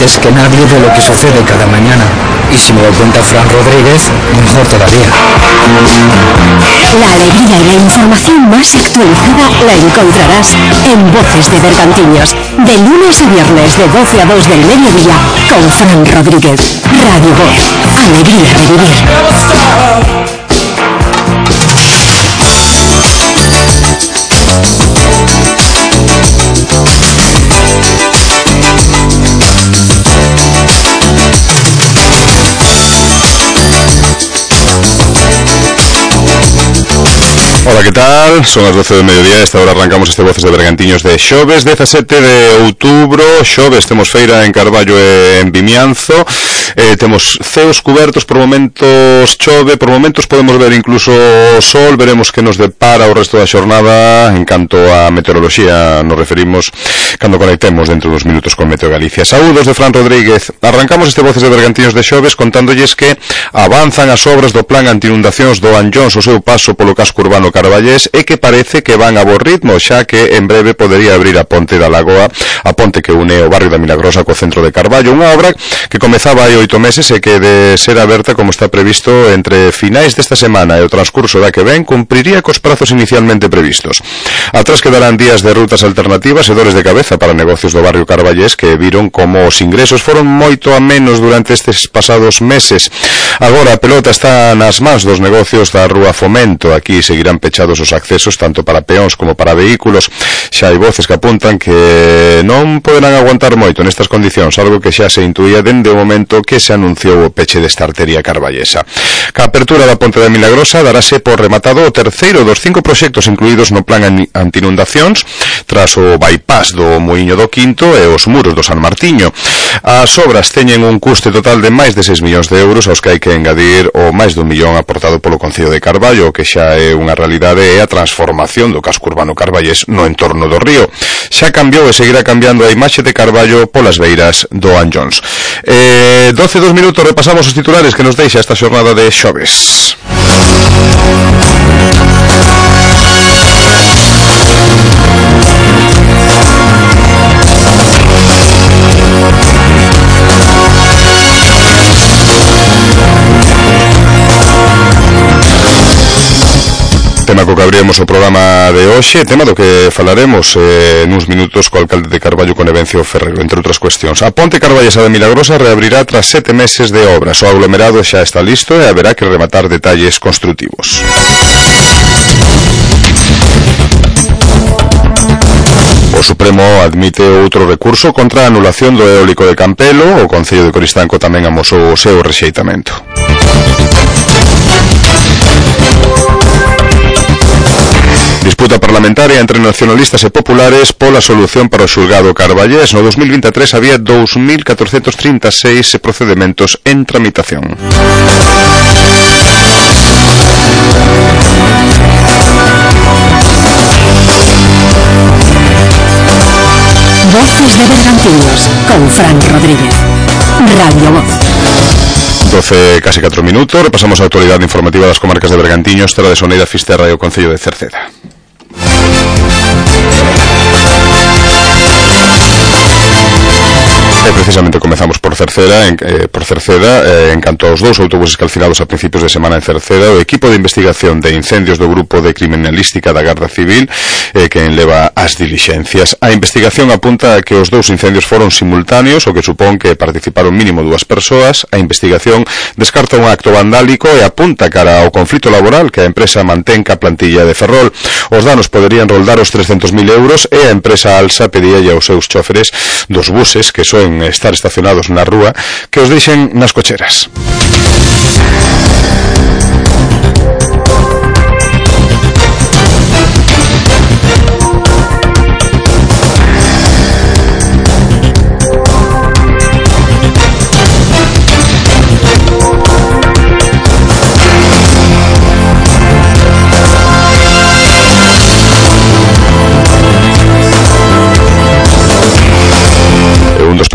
antes que nadie de lo que sucede cada mañana. Y si me lo cuenta Fran Rodríguez, mejor todavía. La alegría y la información más actualizada la encontrarás en Voces de Bergantiños, de lunes a viernes de 12 a 2 del mediodía, con Fran Rodríguez. Radio Voz, alegría de vivir. Hola, ¿qué tal? Son as 12 do mediodía, a esta hora arrancamos este Voces de Bergantiños de xoves 17 de outubro. Xoves, temos feira en Carballo e en Vimianzo, temos ceos cubertos, por momentos chove, por momentos podemos ver incluso o sol. Veremos que nos depara o resto da xornada en canto a meteoroloxía nos referimos cando conectemos dentro dos minutos con Meteo Galicia. Saúdos de Fran Rodríguez. Arrancamos este Voces de Bergantiños de xoves contándolles que avanzan as obras do plan anti-inundacións do Anllóns o seu paso polo casco urbano Carballés e que parece que van a bo ritmo, xa que en breve podería abrir a ponte da Lagoa, a ponte que une o barrio da Milagrosa co centro de Carballo, unha obra que comezaba hai 8 meses e que de ser aberta como está previsto entre finais desta semana e o transcurso da que ven cumpriría cos prazos inicialmente previstos. Atrás quedarán días de rutas alternativas e dores de cabeza para negocios do barrio Carballés que viron como os ingresos foron moito a menos durante estes pasados meses. Agora a pelota está nas mans dos negocios da Rúa Fomento. Aquí seguirán pechados os accesos tanto para peóns como para vehículos. Xa hai voces que apuntan que non poderán aguantar moito nestas condicións, algo que xa se intuía dende o momento que se anunciou o peche desta arteria carballesa. Ca apertura da ponte da Milagrosa darase por rematado o terceiro dos 5 proxectos incluídos no plan anti-inundacións tras o bypass do Muiño do Quinto e os muros do San Martiño. As obras teñen un custe total de máis de 6 millóns de euros aos que hai que engadir o máis dun millón aportado polo Concello de Carballo, que xa é unha realidade, é a transformación do casco urbano carballés no entorno do río. Xa cambiou e seguirá cambiando a imaxe de Carballo polas beiras do Anllóns. 12 minutos, repasamos os titulares que nos deixa esta xornada de xoves. Tema co que abrimos o programa de hoxe, tema do que falaremos nuns minutos co alcalde de Carballo, con Evencio Ferrero, entre outras cuestións. A ponte carballesa de Milagrosa reabrirá tras 7 meses de obras. O aglomerado xa está listo e haberá que rematar detalles construtivos. O Supremo admite outro recurso contra a anulación do eólico de Campelo. O Concello de Coristanco tamén amosou o seu rexeitamento. Disputa parlamentaria entre nacionalistas e populares pola solución para o xulgado carballés. No 2023 había 2.436 procedementos en tramitación. Voces de Bergantiños, con Fran Rodríguez. Radio Voz. 12, casi 4 minutos, repasamos a actualidade informativa das comarcas de Bergantiños, Terra de Soneira, Fisterra e o Concello de Cerceda. E precisamente comezamos por Cerceda, en canto aos 2 autobuses calcinados a principios de semana en Cerceda. O equipo de investigación de incendios do Grupo de Criminalística da Garda Civil quen leva as dilixencias. A investigación apunta a que os 2 incendios foron simultáneos, o que supón que participaron mínimo 2 persoas. A investigación descarta un acto vandálico e apunta cara ao conflito laboral que a empresa mantén ca plantilla de Ferrol. Os danos poderían roldar os 300.000 euros e a empresa Alsa pedíalle aos seus choferes dos buses que soen estar estacionados na rúa que os deixen nas cocheras.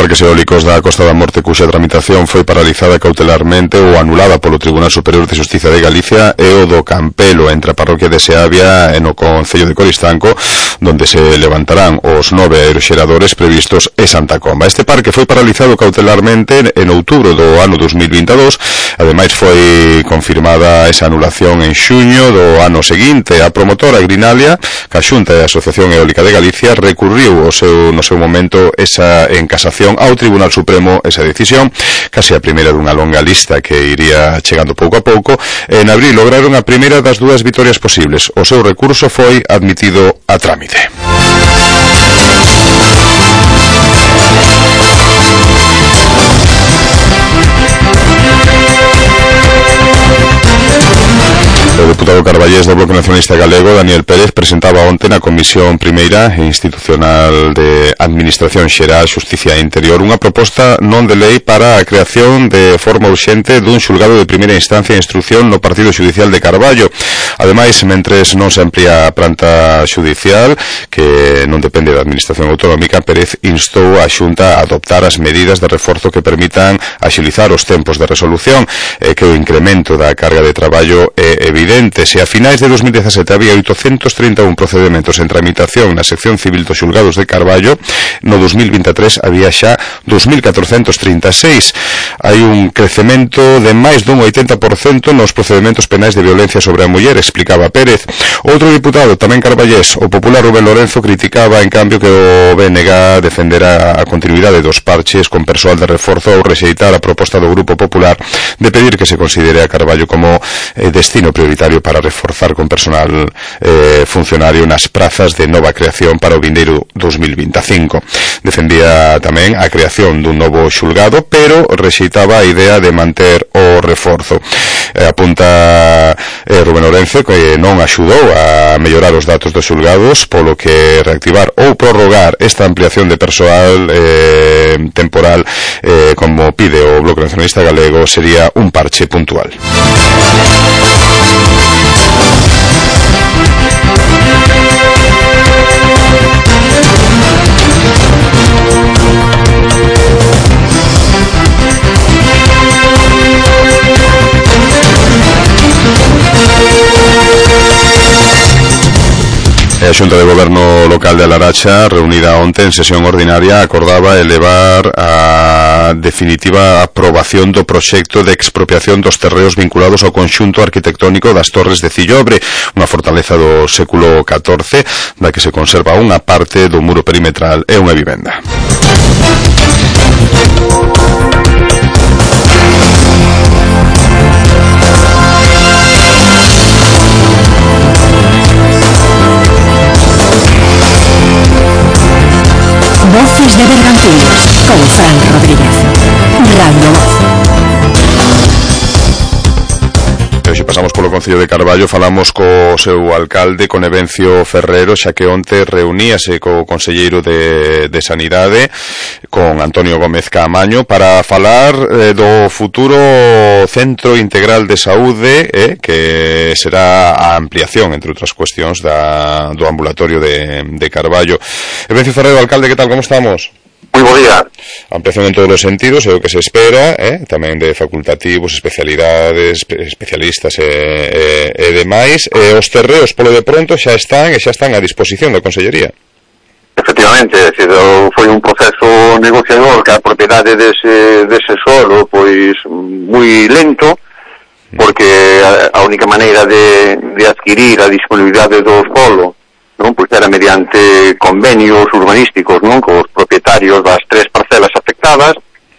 parques eólicos da Costa da Morte, cuxa tramitación foi paralizada cautelarmente ou anulada polo Tribunal Superior de Xustiza de Galicia, e o do Campelo, entre a parroquia de Seabia e no concello de Coristanco, donde se levantarán os 9 aeroxeradores previstos en Santa Comba. Este parque foi paralizado cautelarmente en outubro do ano 2022, ademais foi confirmada esa anulación en xuño do ano seguinte. A promotora Grinalia, que a Xunta e a Asociación Eólica de Galicia, recurriu no seu momento esa en casación ao Tribunal Supremo esa decisión, case a primeira dunha longa lista que iría chegando pouco a pouco. En abril lograron a primeira das dúas vitorias posibles. O seu recurso foi admitido a trámite. O deputado carballés do Bloque Nacionalista Galego, Daniel Pérez, presentaba onte na Comisión Primeira e Institucional de Administración Xeral, Xusticia e Interior unha proposta non de lei para a creación de forma urxente dun xulgado de primeira instancia e instrucción no Partido Xudicial de Carballo. Ademais, mentres non se amplía a planta xudicial, que non depende da Administración Autonómica, Pérez instou a Xunta a adoptar as medidas de reforzo que permitan axilizar os tempos de resolución, que o incremento da carga de traballo é evidente. Se a finais de 2017 había 831 procedementos en tramitación na sección civil dos xulgados de Carballo, no 2023 había xa 2.436. Hai un crecemento de máis dun 80% nos procedementos penais de violencia sobre a muller, explicaba Pérez. Outro diputado, tamén carballés, o popular Rubén Lorenzo, criticaba en cambio que o BNG defendera a continuidade dos parches con persoal de reforzo ao rexeitar a proposta do Grupo Popular de pedir que se considere a Carballo como destino prioritario para reforzar con personal funcionario nas prazas de nova creación para o vindeiro 2025. Defendía tamén a creación dun novo xulgado, pero rexeitaba a idea de manter o reforzo. Apunta Rubén Lorenzo que non axudou a mellorar os datos dos xulgados, polo que reactivar ou prorrogar esta ampliación de persoal temporal, como pide o Bloque Nacionalista Galego, sería un parche puntual. A Xunta de Goberno Local de Alaracha, reunida onte en sesión ordinaria, acordaba elevar a definitiva aprobación do proxecto de expropiación dos terreos vinculados ao conxunto arquitectónico das Torres de Cillobre, unha fortaleza do século XIV, da que se conserva unha parte do muro perimetral e unha vivenda. Voces de Bergantiños, con Fran Rodríguez. Radio Voz. Hoxe pasamos polo Concello de Carballo, falamos co seu alcalde, con Evencio Ferrero, xa que onte reuníase co conselleiro de Sanidade, con Antonio Gómez Caamaño, para falar do futuro Centro Integral de Saúde, que será a ampliación, entre outras cuestións, do ambulatorio de Carballo. Evencio Ferrero, alcalde, que tal, como estamos? Moi bo día. Ampliación en todos os sentidos, é o que se espera, tamén de facultativos, especialidades, especialistas e demais. Os terreos, polo de pronto, xa están a disposición da Consellería. Efectivamente, foi un proceso negociador que a propiedade dese solo, pois, moi lento, porque a única maneira de adquirir a disponibilidade do solo, non, pois era mediante convenios urbanísticos, non, cos propietarios das 3 parcelas afectadas.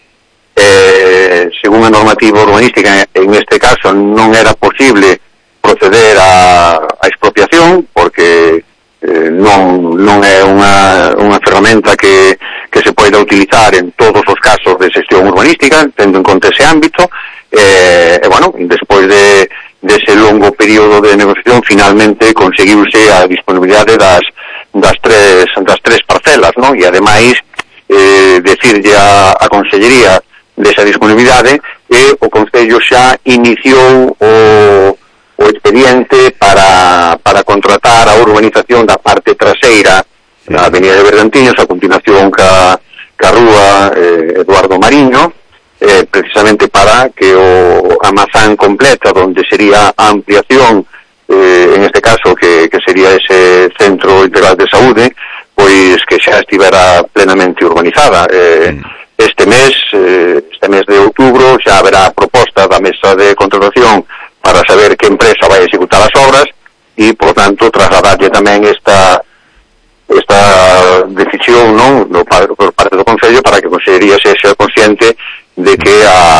Según a normativa urbanística, en este caso non era posible proceder a expropiación, porque non é unha ferramenta que se poida utilizar en todos os casos de xestión urbanística, tendo en conta ese ámbito. Bueno, despois dese longo período de negociación, finalmente conseguiuse a disponibilidade das tres parcelas, non? E ademais decirlle a Consellería desa disponibilidade, e o Concello xa iniciou o expediente para contratar a urbanización da parte traseira da Avenida de Bergantiños, a continuación ca ca Rúa Eduardo Mariño, precisamente para que a mazán completa, donde sería a ampliación, en este caso que sería ese Centro Integral de Saúde, pois que xa estivera plenamente urbanizada. Este mes de outubro xa haberá proposta da mesa de contratación para saber que empresa vai executar as obras e, por tanto, trasladarlle tamén esta decisión, non, por parte do Concello, para que a Consellería sexa consciente de que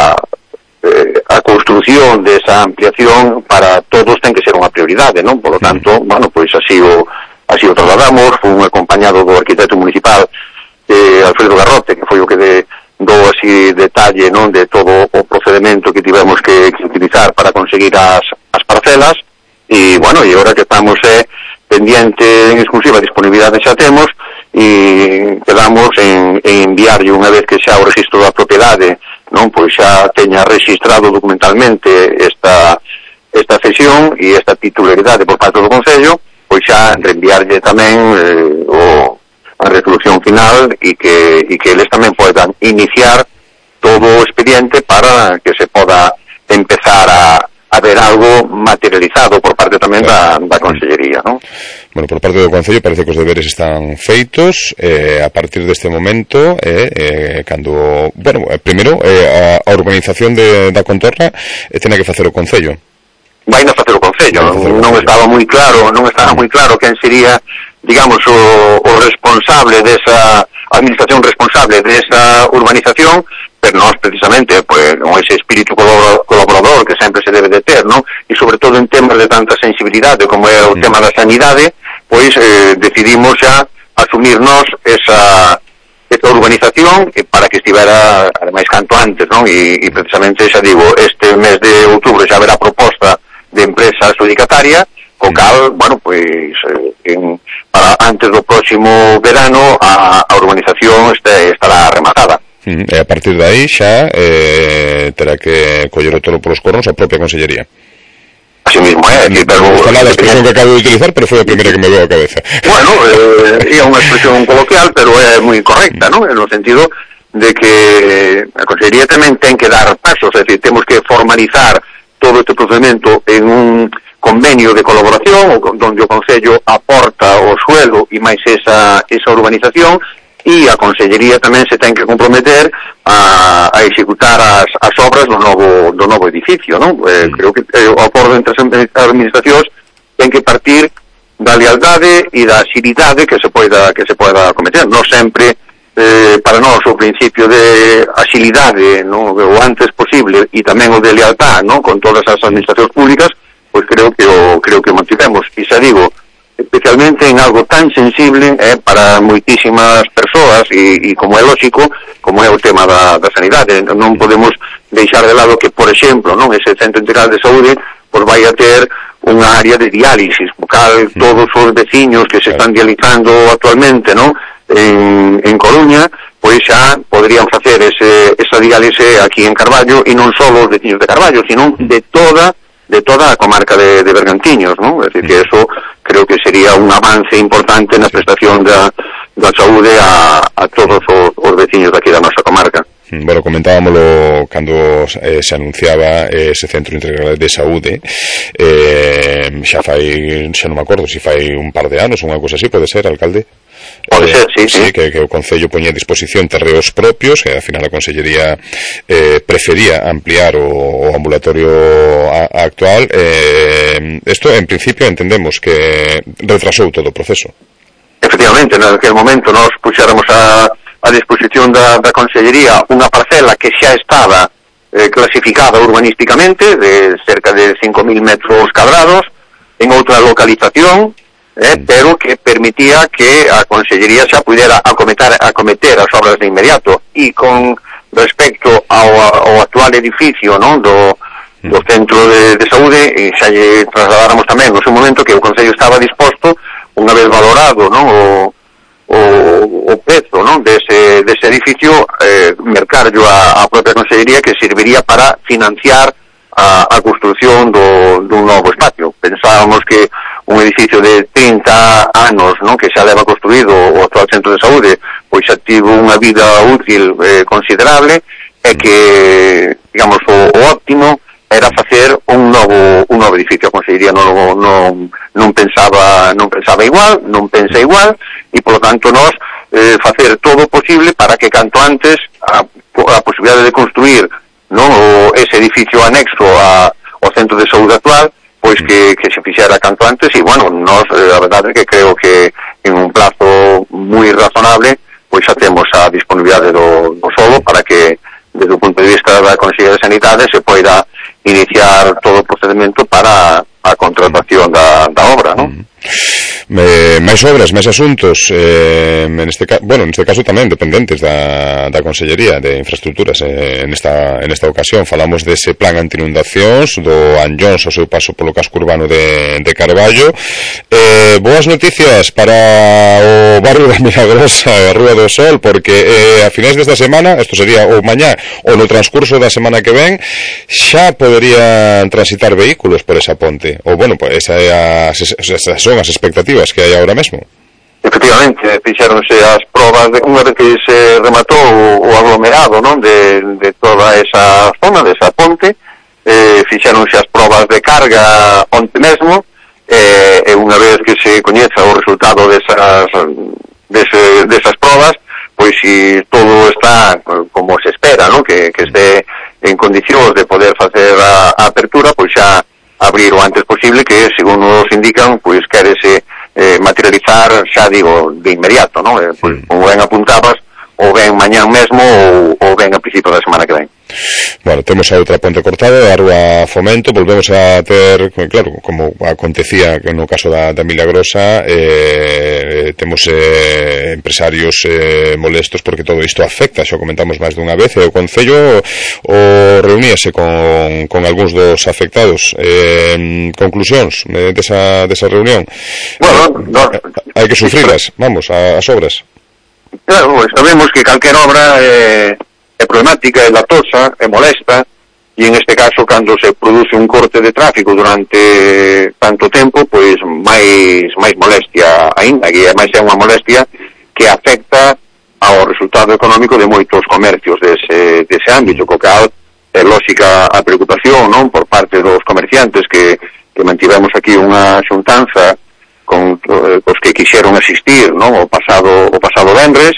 a construción desa ampliación para todos ten que ser unha prioridade, non? Por lo tanto, bueno, pois así o trasladamos. Fui acompañado do arquitecto municipal Alfredo Garrote, que foi o que dou así detalle, non, de todo o procedimento que tivemos que utilizar para conseguir as parcelas. E, bueno, e agora que estamos pendiente en exclusiva disponibilidade xa temos, e quedamos en enviarlle, unha vez que xa o registro da propiedade, non, pois xa teña registrado documentalmente esta cesión e esta titularidade por parte do Concello, pois xa reenviarlle tamén a resolución final e que eles tamén podan iniciar todo o expediente para que se poda empezar a ver algo materializado por parte tamén da Consellería, non? Bueno, por parte do Concello parece que os deberes están feitos. A partir deste momento, cando, bueno, primeiro a urbanización da contorna tena que facer o Concello. Vai na facer o Concello. Non estaba moi claro quen sería, digamos, o responsable desa administración responsable desa urbanización, pero nós precisamente, pues, con ese espírito colaborador que sempre se debe de ter, non? E sobre todo en temas de tanta sensibilidade como é o tema da sanidade, pois decidimos xa asumirnos esa urbanización para que estivera ademais canto antes, non? E precisamente, xa digo, este mes de outubro xa haberá proposta de empresa adjudicataria, co cal, bueno, pois para antes do próximo verano a urbanización estará rematada. E a partir de aí xa terá que coller o toro polos cornos a propia Consellería. Así mismo, pero... Ojalá a expresión que acabo de utilizar, pero foi a primeira que me veo a cabeza. Bueno, é unha expresión coloquial, pero é moi correcta, non? En o sentido de que a Consellería tamén ten que dar pasos, é dicir, temos que formalizar todo este procedimento en un convenio de colaboración onde o Concello aporta o suelo e máis esa urbanización, e a Consellería tamén se ten que comprometer a executar as obras do novo edificio, non? Creo que o acordo entre as administracións ten que partir da lealdade e da axilidade que se poida cometer. Non sempre, para nós, o principio de axilidade, non, o antes posible, e tamén o de lealtad, non, con todas as administracións públicas, pois creo que mantivemos. E xa digo, especialmente en algo tan sensible para moitísimas persoas e como é lógico, como é o tema da sanidade. Non podemos deixar de lado que, por exemplo, non, ese Centro Integral de Saúde pois vai a ter unha área de diálisis, cal todos os veciños que se están dializando actualmente, non, en Coruña, pois xa poderían facer esa diálise aquí en Carballo, e non só os veciños de Carballo, sino de toda a comarca de Bergantiños, non? É dicir, que eso creo que sería un avance importante na prestación da saúde a todos os veciños daqui da nosa comarca. Bueno, comentábamoslo cando se anunciaba ese Centro Integral de Saúde, xa non me acordo se fai un par de anos ou unha cousa así, pode ser, alcalde? Pode ser, sí. Que o Concello poñía a disposición terreos propios, e ao final a Consellería prefería ampliar o ambulatorio actual. Isto, en principio, entendemos que retrasou todo o proceso. Efectivamente, naquele momento nós puxéramos a disposición da Consellería unha parcela que xa estaba clasificada urbanísticamente, de cerca de 5.000 metros cadrados, en outra localización, pero que permitía que a Consellería xa pudera acometer as obras de inmediato. E con respecto ao actual edificio, non, do Centro de Saúde, xa lle trasladáramos tamén no seu momento que o Concello estaba disposto, unha vez valorado, non, o prezo, non, dese edificio, mercarlo a propia Consellería, que serviría para financiar a construción dun novo espacio. Pensábamos que un edificio de 30 anos, non, que xa leva construído o actual centro de saúde, pois xa tivo unha vida útil considerable, e que, digamos, o óptimo era facer un novo edificio. A Consellería non pensaba igual, non pensa igual, e polo tanto nós facer todo o posible para que canto antes a posibilidade de construir, non, ese edificio anexo ao centro de saúde actual, pois que se fixera canto antes. E, bueno, nós, a verdade é que creo que en un plazo moi razonable, pois xa temos a disponibilidade do solo para que, desde o punto de vista da Consellería de Sanidade, se poida iniciar todo o procedimento para a contratación da obra, non? Máis obras, máis asuntos, neste caso tamén dependentes da Consellería de Infraestructuras. En esta ocasión falamos dese plan anti-inundacións do Anllóns ao seu paso polo casco urbano de Carballo. Boas noticias para o barrio da Milagrosa e a Rúa do Sol, porque a finais desta semana, isto sería ou mañá ou no transcurso da semana que ven, xa poderían transitar vehículos por esa ponte. Ou, bueno, pues esas son as expectativas que hai agora mesmo. Efectivamente, fixéronse as probas unha vez que se rematou o aglomerado, non, de toda esa zona, desa ponte. Fixéronse as probas de carga onte mesmo, e unha vez que se coñeza o resultado desas probas, pois si todo está como se espera, non, que este en condicións de poder facer a apertura, pois xa abrir o antes posible, que, según nos indican, pois quérese materializar, xa digo, de inmediato, non? Pois, como ben apuntabas, ou ben mañán mesmo ou ben a principio da semana que ven. Bueno, temos a outra ponte cortada, a Rúa Fomento, volvemos a ter, claro, como acontecía no caso da Milagrosa, temos empresarios molestos porque todo isto afecta, xa comentamos máis dunha vez, e o Concello reuníase con algúns dos afectados. Conclusións desa reunión? Bueno, hai que sufrirlas, vamos, as obras. Claro, sabemos que calquer obra é problemática, é latosa, é molesta, e en este caso, cando se produce un corte de tráfico durante tanto tempo, pois máis molestia aínda, e máis é unha molestia que afecta ao resultado económico de moitos comercios dese ámbito, co cal é lógica a preocupación, non, por parte dos comerciantes que mantivemos aquí unha xuntanza con os que quixeron asistir, non, o pasado venres.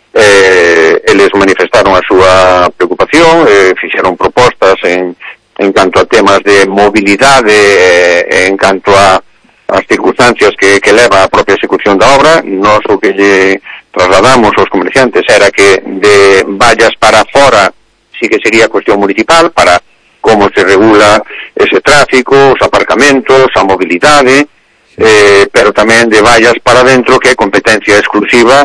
Eles manifestaron a súa preocupación, fixeron propostas en canto a temas de mobilidade, en canto a as circunstancias que leva a propia execución da obra. Nós o que lle trasladamos aos comerciantes era que de vallas para fora sí que sería cuestión municipal, para como se regula ese tráfico, os aparcamentos, a mobilidade, pero tamén de vallas para dentro, que é competencia exclusiva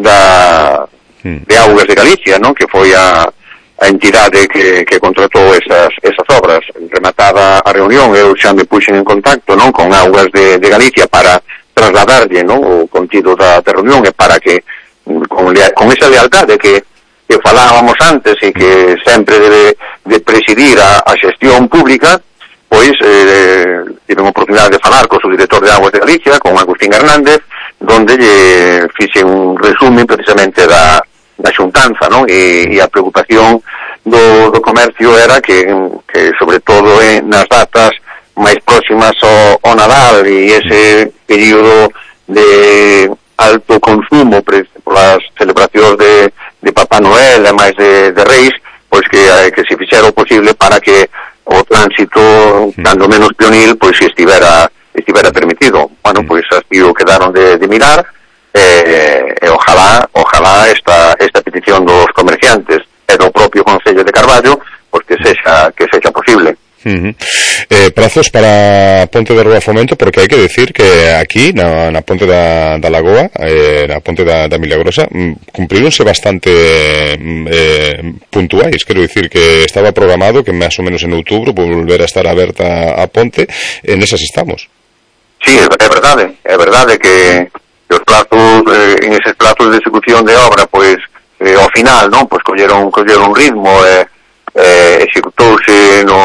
de Augas de Galicia, non? Que foi a entidade que contratou esas obras. Rematada a reunión, eu xa me puxen en contacto, non, con Augas de Galicia para trasladarlle, non, o contido da reunión, e para que con esa lealtade que falábamos antes e que sempre debe de presidir a xestión pública, pois tive a oportunidade de falar co subdirector de Augas de Galicia, con Agustín Hernández, donde lle fixe un resumen precisamente da xuntanza, non? E a preocupación do comercio era que sobre todo nas datas máis próximas ao Nadal e ese período de alto consumo polas celebracións de Papá Noel e máis de Reis, pois que se fixera o posible para que o tránsito, cando menos pionil, pois estivera permitido. Bueno, pois así o quedaron de mirar, e ojalá esta petición dos comerciantes e do propio Concello de Carballo, pois que sexa posible. Prazos para a ponte da Rúa Fomento, porque hai que decir que aquí na ponte da Lagoa, na ponte da Milagrosa, cumprironse bastante puntuais. Quero dicir que estaba programado que máis ou menos en outubro volver a estar aberta a ponte, e nesas estamos. Sí, é verdade que os plazos, en eses plazos de execución de obra, pois ao final, non, pois colleron ritmo, executouse no plazo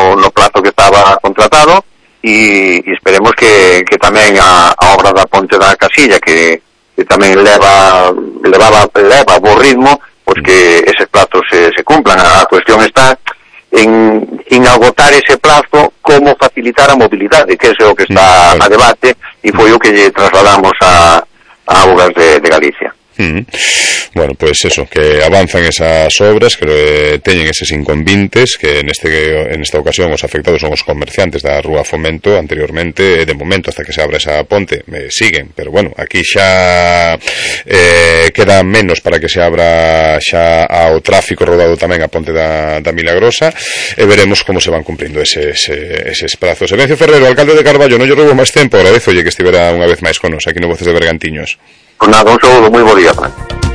plazo que estaba contratado, e esperemos que tamén a obra da Ponte da Casilla, que tamén leva bo ritmo, pois que eses plazos se cumplan. A cuestión está en agotar ese plazo, como facilitar a mobilidade, que ese é o que está a debate, e foi o que lle trasladamos a Augas de Galicia. Bueno, pues eso, que avanzan esas obras, que teñen eses inconvintes, que nesta ocasión os afectados son os comerciantes da Rúa Fomento anteriormente, de momento hasta que se abra esa ponte siguen, pero bueno, aquí xa queda menos para que se abra xa ao tráfico rodado tamén a ponte da Milagrosa, e veremos como se van cumprindo eses prazos. Evencio Ferrero, alcalde de Carballo, non lle roubo máis tempo, agradezolle que estivera unha vez máis con nos aquí no Voces de Bergantiños. Pues nada, un saludo, moi bo día, Fran.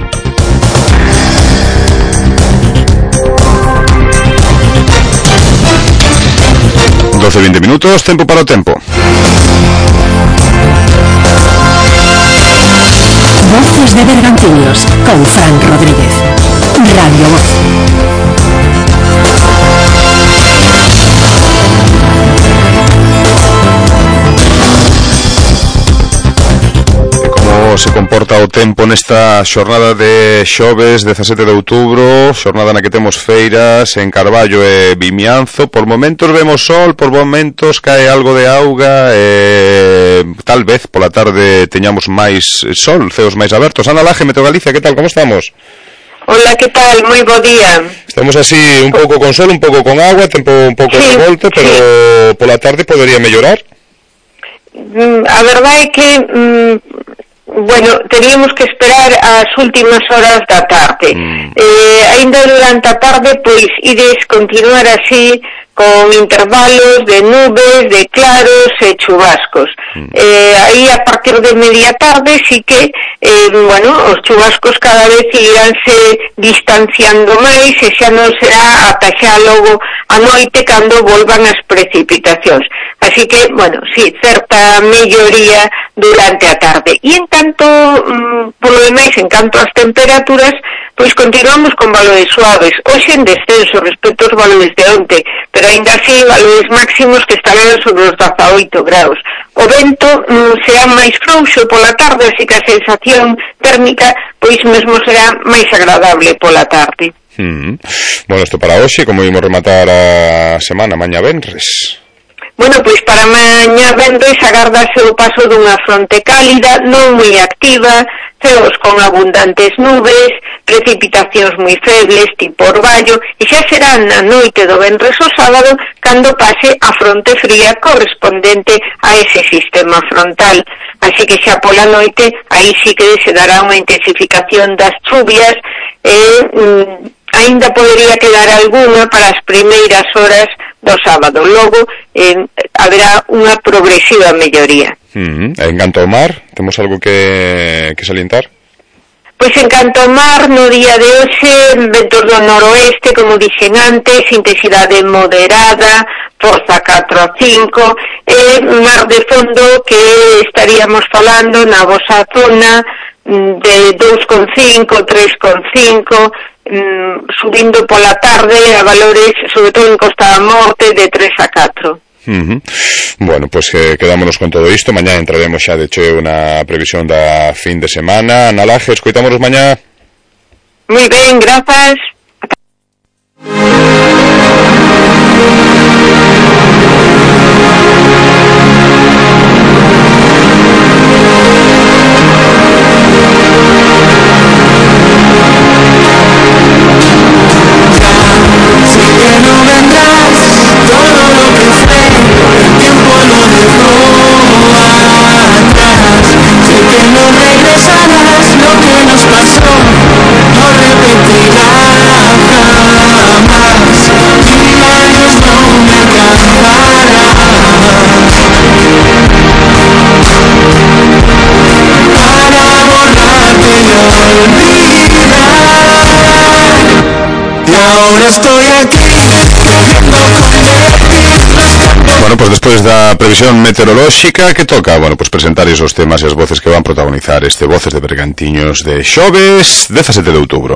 Doce 20 minutos, tempo para o tempo. Voces de Bergantiños con Fran Rodríguez. Radio Voz. Se comporta o tempo nesta xornada de xoves 17 de outubro, xornada na que temos feiras en Carballo e Vimianzo. Por momentos vemos sol, por momentos cae algo de auga, tal vez pola tarde teñamos máis sol, ceos máis abertos. Ana Laje, Meteo Galicia, que tal, como estamos? Hola, que tal? Moi bo día. Estamos así, un pouco con sol, un pouco con agua, tempo un pouco revolto, pero pola tarde podería mellorar? A verdade é que bueno, teríamos que esperar as últimas horas da tarde. Ainda durante a tarde, pois, ides continuar así, con intervalos de nubes, de claros e chubascos. Aí, a partir de media tarde, sí que, bueno, os chubascos cada vez iránse distanciando máis, e xa non será ata xa logo a noite cando volvan as precipitacións. Así que, bueno, sí, certa melloría durante a tarde. E en canto, polo demais, en canto ás temperaturas, pois continuamos con valores suaves. Hoxe en descenso respecto aos valores de onte, pero ainda así valores máximos que estarán sobre os 18 graus. O vento será máis frouxo pola tarde, así que a sensación térmica pois mesmo será máis agradable pola tarde. Bueno, isto para hoxe, como ímos rematar a semana, mañá venres? Bueno, pois para mañá venres agárdase o paso dunha fronte cálida, non moi activa, ceos con abundantes nubes, precipitacións moi febles, tipo orballo, e xa será na noite do venres o sábado cando pase a fronte fría correspondente a ese sistema frontal. Así que xa pola noite, aí sí que se dará unha intensificación das chuvias, ainda podería quedar alguna para as primeiras horas do sábado. Logo haberá unha progresiva melloría. En canto ao mar, temos algo que salientar? Pois en canto ao mar, no día de hoxe, ventos do noroeste, como dixen antes, intensidade moderada, forza 4 a 5, e mar de fondo que estaríamos falando na vosa zona de 2,5, 3,5, subindo pola tarde a valores, sobre todo en Costa da Morte, de 3 a 4. Bueno, pues quedámonos con todo isto. Mañá entraremos xa de cheo na previsión da fin de semana. Ana Laje, escoitámonos mañá. Moi ben, grazas. Bueno, pues despois da previsión meteorolóxica, que toca, bueno, pues presentar esos temas e as voces que van protagonizar este Voces de Bergantiños de xoves 17 de outubro.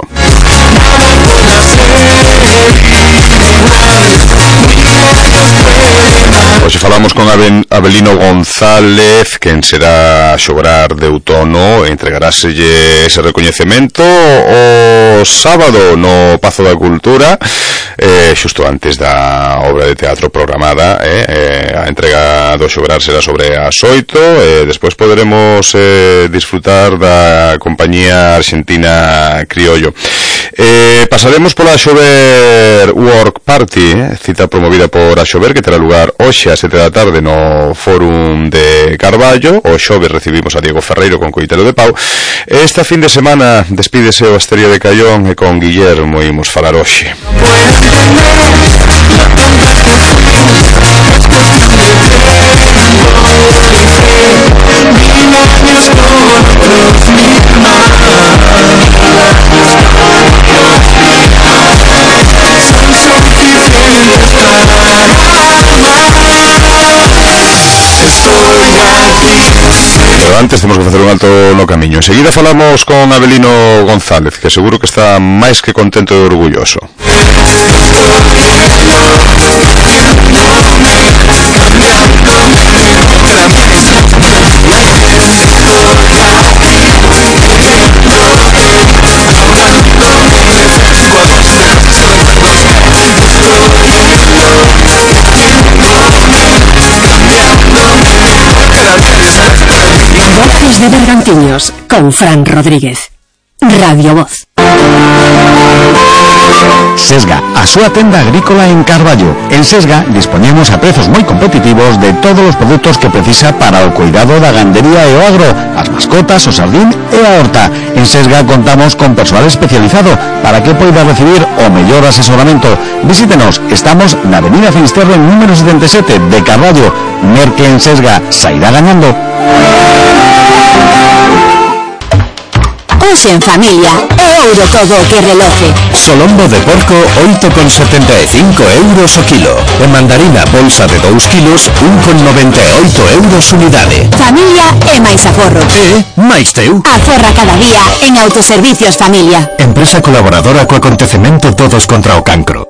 falamos con Avelino González, quen será xograr de outono, entregaráselle ese recoñecemento o sábado no Pazo da Cultura, xusto antes da obra de teatro programada. A entrega do xograr será sobre as 8, despois poderemos disfrutar da compañía argentina Criollo. Pasaremos pola Xover Work Party, cita promovida por a Xover, que terá lugar hoxe a 7 da tarde no Fórum de Carballo. O xoves recibimos a Diego Ferreiro con Coitelo de Pau. Esta fin de semana despídese o Asteria de Caión e con Guillermo imos falar hoxe. Pero antes temos que facer un alto no camiño. Enseguida falamos con Avelino González, que seguro que está máis que contento e orgulloso. Voces de Bergantiños con Fran Rodríguez. Radio Voz. Sesga, a súa tenda agrícola en Carballo. En Sesga dispoñemos a prezos moi competitivos de todos os produtos que precisa para o cuidado da gandería e o agro, as mascotas, o sardín e a horta. En Sesga contamos con persoal especializado para que poida recibir o mellor asesoramento. Visítenos, estamos na Avenida Finisterre número 77 de Carballo. Merque en Sesga, sairá gañando. Hoxe en familia, euro todo o que reloje. Solombo de porco 8,75 euros o kilo. E mandarina bolsa de 2 kilos 1,98 euros unidade. Familia e máis aforro. máis teu. Aforra cada día en Autoservicios Familia. Empresa colaboradora co acontecemento Todos contra o Cancro.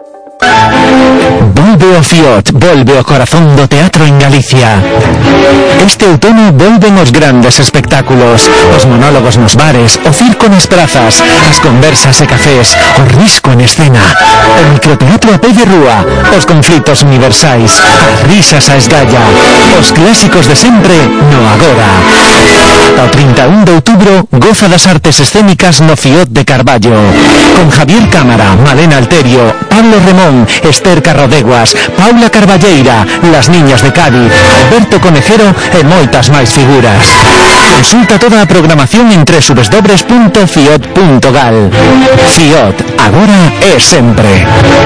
Volve o Fiot, volve o corazón do teatro en Galicia. Este outono volven os grandes espectáculos, os monólogos nos bares, o circo nas prazas, as conversas e cafés, o risco en escena, o microteatro a pé de rúa, os conflitos universais, as risas a esgalla, os clásicos de sempre no agora. Ata o 31 de outubro goza das artes escénicas no Fiot de Carballo, con Javier Cámara, Malena Alterio, Pablo Remón, Esther Carrodeguas, Paula Carballeira, Las Niñas de Cádiz, Alberto Conejero e moitas máis figuras. Consulta toda a programación en www.fiot.gal. Fiot, agora e sempre.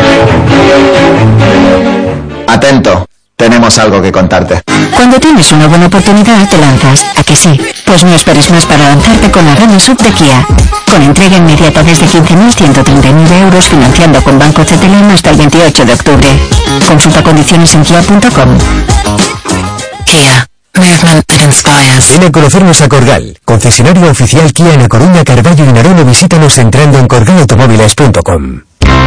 Atento, tenemos algo que contarte. Cuando tienes una buena oportunidad te lanzas, ¿a que sí? Pues no esperes más para lanzarte con la gama sub de Kia. Con entrega inmediata desde 15.139 euros financiando con Banco CTLM hasta el 28 de octubre. Consulta condiciones en kia.com. Kia. Movement that inspires. Ven a conocernos a Corgal, concesionario oficial Kia en A Coruña, Carballo y Narón, o visítanos entrando en corgalautomóviles.com.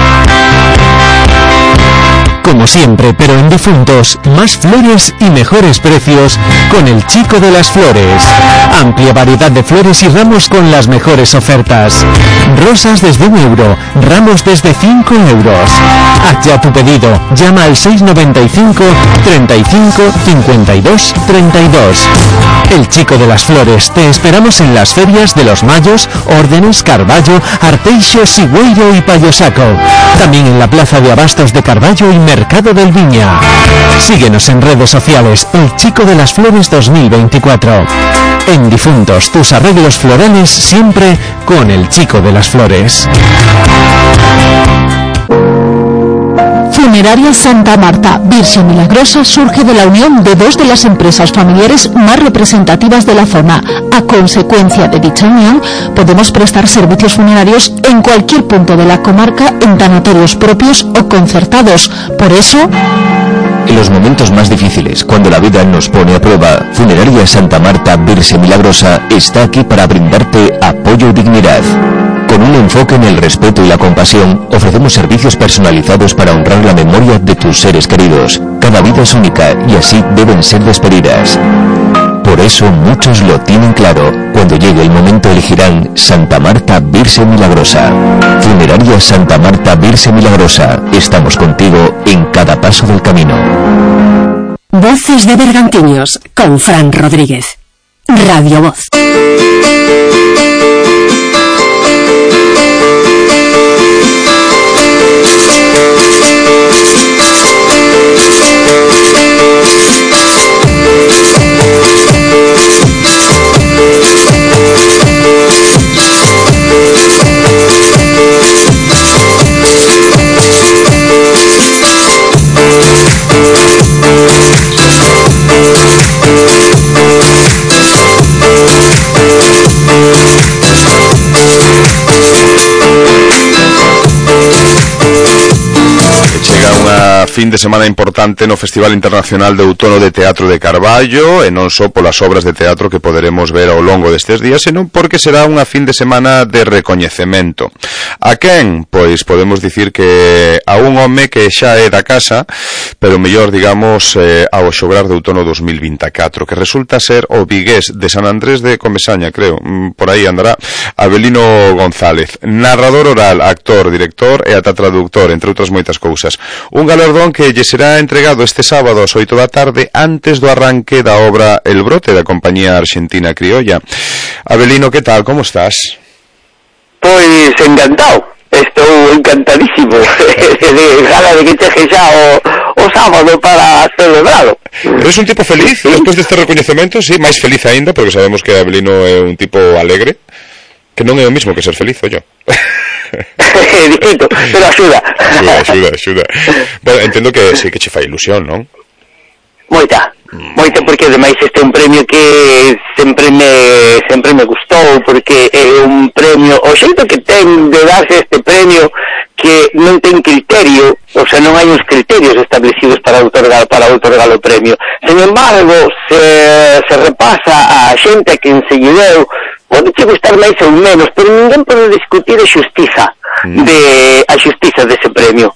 Como siempre, pero en difuntos, más flores y mejores precios con el Chico de las Flores. Amplia variedad de flores y ramos con las mejores ofertas. Rosas desde 1 euro, ramos desde 5 euros. Haz ya tu pedido, llama al 695 35 52 32. El Chico de las Flores, te esperamos en las ferias de Los Mayos, Órdenes, Carballo, Arteixo, Sigüeiro y Payosaco. También en la Plaza de Abastos de Carballo y Mercado del Viña. Síguenos en redes sociales, El Chico de las Flores 2024. En difuntos, tus arreglos florales siempre con El Chico de las Flores. Funeraria Santa Marta, Virgen Milagrosa, surge de la unión de dos de las empresas familiares más representativas de la zona. A consecuencia de dicha unión, podemos prestar servicios funerarios en cualquier punto de la comarca en tanatorios propios o concertados. Por eso, En los momentos más difíciles, cuando la vida nos pone a prueba, Funeraria Santa Marta, Virgen Milagrosa está aquí para brindarte apoyo y dignidad. Con un enfoque en el respeto y la compasión, ofrecemos servicios personalizados para honrar la memoria de tus seres queridos. Cada vida es única y así deben ser despedidas. Por eso muchos lo tienen claro. Cuando llegue el momento elegirán Santa Marta Virgen Milagrosa. Funeraria Santa Marta Virgen Milagrosa. Estamos contigo en cada paso del camino. Voces de Bergantiños con Fran Rodríguez. Radio Voz. Fin de semana importante no Festival Internacional de Outono de Teatro de Carballo, e non só polas obras de teatro que poderemos ver ao longo destes días, senón porque será unha fin de semana de recoñecemento. A quen? Pois podemos dicir que a un home que xa é da casa, pero mellor, digamos, ao xograr de Outono 2024, que resulta ser o vigués de San Andrés de Comesaña, creo, por aí andará, Abelino González, narrador oral, actor, director e ata traductor, entre outras moitas cousas. Un galardón que lle será entregado este sábado ás 8 da tarde antes do arranque da obra El Brote da compañía argentina Criolla. Abelino, que tal? Como estás? Pois encantado, estou encantadísimo de gala de que chegue xa o sábado para celebralo. Eres un tipo feliz despois deste recoñecemento? Sí, máis feliz aínda, porque sabemos que Abelino é un tipo alegre, que non é o mismo que ser feliz, ollo. Distinto, pero axuda. Axuda. Bueno, entendo que sí que che fai ilusión, non? Moita, porque ademais este é un premio que sempre me gustou, porque é un premio, o xeito que ten de darse este premio, que non ten criterio, o sea, non hai uns criterios establecidos para outorgar o premio. Sen embargo, se repasa a xente a quen se lle deu, pode che gustar máis ou menos, pero ninguén pode discutir a xustiza dese premio.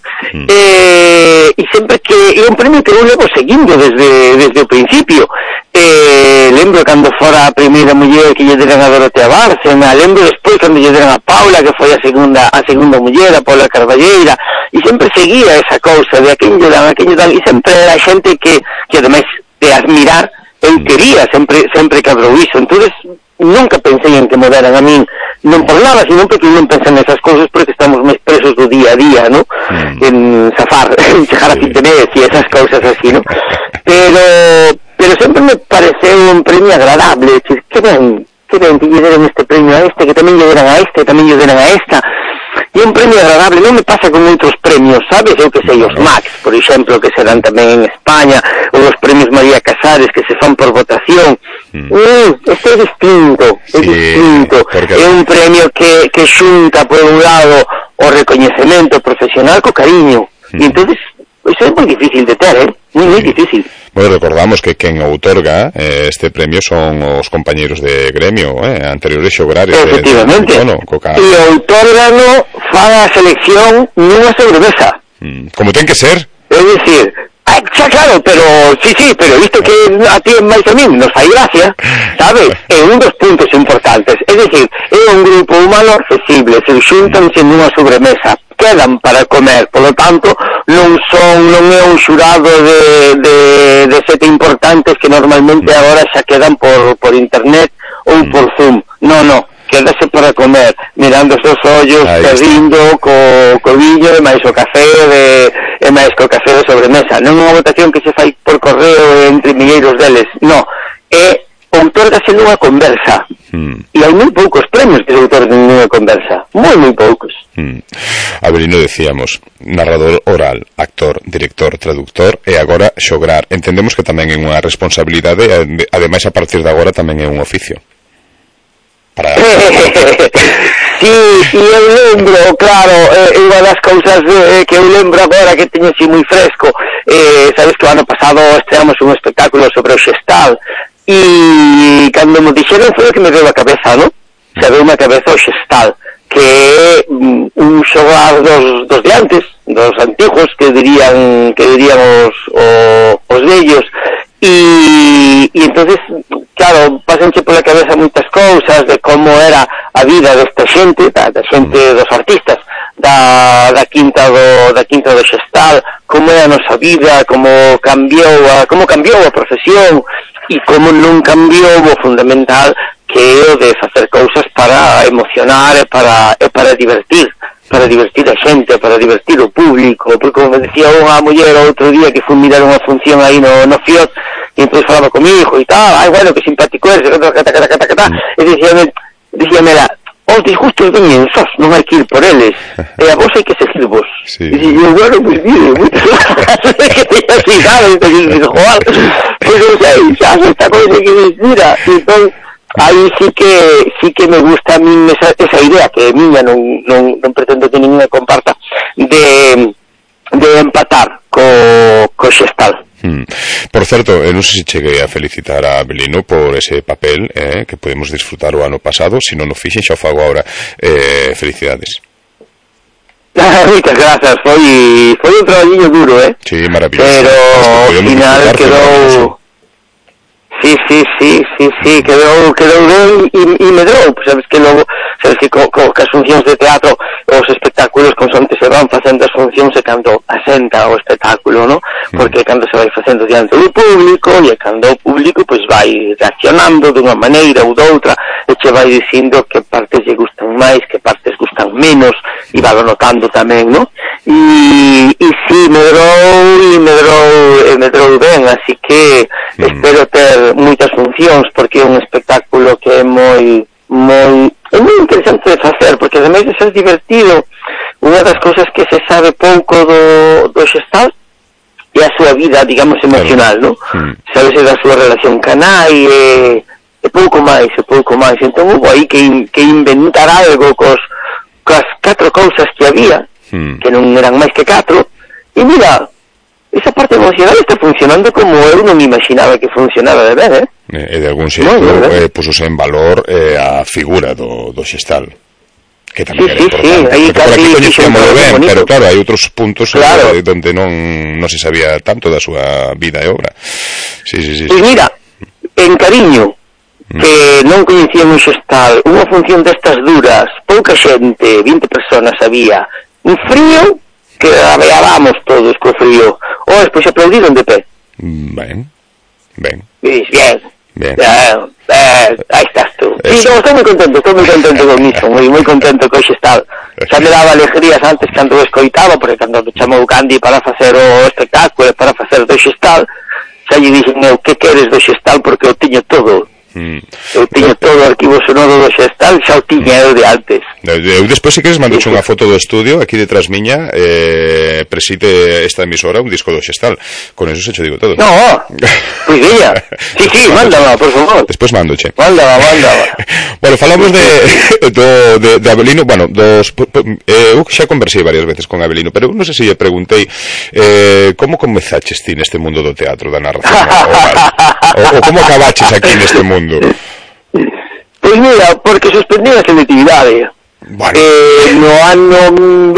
E sempre que é un premio que eu levo seguindo desde o principio. Lembro cando fora a primeira muller que lle deran a Dorotea Bárcena, lembro despois cando lle deran a Paula, que foi a segunda muller, a Paula Carballeira, e sempre seguía esa cousa de a quen lle dan, e sempre era xente que ademais de admirar, eu quería, sempre cadrou iso. Entonces nunca pensei en que me deran a min, non por nada, sino porque non pensan nesas cousas, porque estamos máis presos do día a día, ¿no? En zafar, en chegar a fin de mes e esas cousas así, ¿no? Pero sempre me pareceu un premio agradable, que ben que lle deran este premio a este, que tamén lle deran a este, tamén lle deran a esta. E un premio agradable, non me pasa con outros premios, sabes? Eu que sei, os Max, por exemplo, que serán tamén en España, ou os premios María Casares, que se fan por votación. Este é distinto, porque é un premio que xunta, por un lado, o recoñecemento profesional co cariño. E entonces, iso é moi difícil de ter, moi difícil. Bueno, recordamos que quen outorga este premio son os compañeiros de gremio, anteriores xograr. Efectivamente. E outórgano fan a selección nunha sobremesa. Como ten que ser. É dicir, xa claro, pero pero isto que a ti máis a min nos fai gracia, sabes? É un dos puntos importantes. É dicir, é un grupo humano accesible, se xuntanse nunha sobremesa, quedan para comer, polo tanto non é un xurado de sete importantes que normalmente agora xa quedan por internet ou por Zoom. No, quédase para comer, mirando os ollos, perdindo co viño e máis o café de sobremesa. Non é unha votación que se fai por correo entre milleiros deles, no, é outorgase nunha conversa. E hai moi poucos premios que se outorgan nunha conversa, moi poucos. Abelino, decíamos, narrador oral, actor, director, traductor, e agora xograr. Entendemos que tamén é unha responsabilidade, ademais a partir de agora tamén é un oficio. Sí, e eu lembro, claro, unha das cousas que eu lembro agora que teño así moi fresco, sabes que o ano pasado estreamos un espectáculo sobre o Xestal, e cando me dixeron foi o que me deu a cabeza, non? Se deu a cabeza o Xestal, que é un xogar dos de antes, dos antiguos, que dirían os vellos, e entonces, claro, pásanche pola cabeza moitas cousas de como era a vida desta xente, da xente dos artistas, da quinta do Xestal, como é a nosa vida, como cambiou a profesión, e como non cambiou o fundamental, que é o de facer cousas para emocionar e para divertir a xente, para divertir o público, porque como me decía unha muller outro día que foi mirar unha función aí no FIOT, e entón falaba comigo e tal, ai, bueno, que simpático eres, e dicíame ela, os disgustos veñen sós, non hai que ir por eles, e a vos hai que seguirvos. E dixo, bueno, pues mire, moitas gracias, que te así, sabes, joder, pues non sei, xa esta coisa que mira, entón, aí sí que me gusta a mí esa idea, que a miña non pretendo que ninguén comparta, de empatar co Xestal. Por certo, non sei se cheguei a felicitar a Avelino por ese papel que podemos disfrutar o ano pasado. Se non o fixen, xa o fago agora. Felicidades. Moitas grazas, foi un traballiño duro, Sí, maravilloso. Pero ao final quedou... Sí, quedou ben e medrou, sabes que logo, sabes que as funcións de teatro, os espectáculos consoante se van facendo as funcións e cando asenta o espectáculo, ¿no? Porque cando se vai facendo diante do público e cando o público pois vai reaccionando dunha maneira ou doutra e che vai dicindo que partes lle gustan máis, que partes gustan menos e vai notando tamén, ¿no? E si medrou ben, así que espero ter moitas funcións, porque é un espectáculo que é moi interesante de facer, porque ademais de ser divertido, unha das cousas que se sabe pouco do Xestal é a súa vida, digamos, emocional, ¿no? Sabes da súa relación canai e pouco máis, entón hubo aí que inventar algo coas 4 cousas que había, que non eran máis que 4, e mira, esa parte emocional está funcionando como eu non imaginaba que funcionara de ver, E de algún xeito pusose en valor a figura do Xestal, que tamén era importante. Aí por aquí coñecíamos ben, pero claro, hai outros puntos onde non se sabía tanto da súa vida e obra. Sí. E mira, en Cariño, que non coñecíamos Xestal, unha función destas duras, pouca xente, 20 personas había, un frío que abeábamos todos co frío. Despois aplaudiron de pé. Ben. Bien. Aí estás tú. Sí, estou moi contento con iso, moi contento co Xestal. Xa me daba alegrías antes cando o escoitaba, porque cando me chamou Candy para facer o espectáculo, para facer do Xestal, xa lle dixen eu, que queres do Xestal, porque eu tiño todo. Eu tiño todo o arquivo sonoro do Xestal, xa o tiña eu de antes. Eu despois, se queres, mandoche unha foto do estudio aquí detrás miña, preside esta emisora un disco do Xestal. Con eso se cho digo todo. No, pois veña. Sí, mándala, por favor. Despois mándoche. Mándala. Bueno, falamos de Avelino, bueno, eu xa conversei varias veces con Avelino, pero non sei se lle preguntei como comezaches ti neste mundo do teatro, da narración ou como acabaches aquí neste mundo? Pois mira, porque suspendí a selectividade. No ano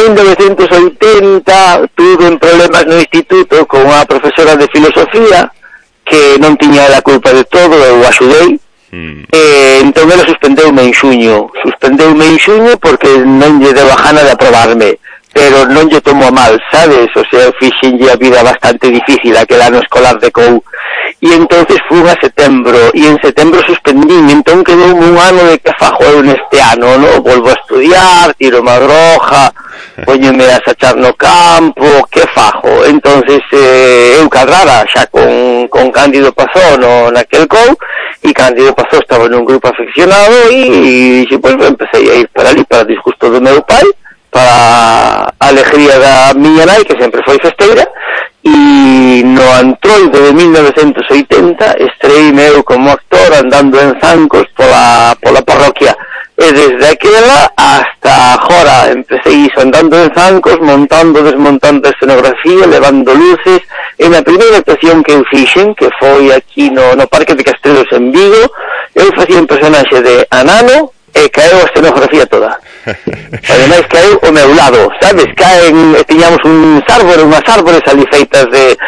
1980 tuve problemas no instituto con unha profesora de filosofía que non tiña a culpa de todo, eu axudei. Entón ela suspendeume en xuño porque non lle deu a gana de aprobarme, pero non lle tomo a mal, sabes? O sea, fixenlle a vida bastante difícil aquel ano escolar de COU. E entonces fui a setembro, e en setembro suspendín, entón quedou un ano de que fajo eu neste ano, no? Volvo a estudiar, tiro má droga, poñeme a sachar no campo, que fajo? Entonces eu cadrara xa con Cándido Pazó naquel COU, e Cándido Pazó estaba nun grupo afeccionado, e pues, empecé a ir para ali, para disgusto do meu pai, para a alegría da miña nai, que sempre foi festeira, e no Antroido de 1980 estreíme eu como actor andando en zancos pola parroquia, e desde aquela hasta agora empecé iso, andando en zancos, montando, desmontando a escenografía, levando luces. E na primeira actuación que eu fixen, que foi aquí no Parque de Castrelos en Vigo, eu facía un personaxe de Anano e caeu a escenografía toda. Ademais caeu o meu lado, sabes? Tiñamos unhas árbores ali feitas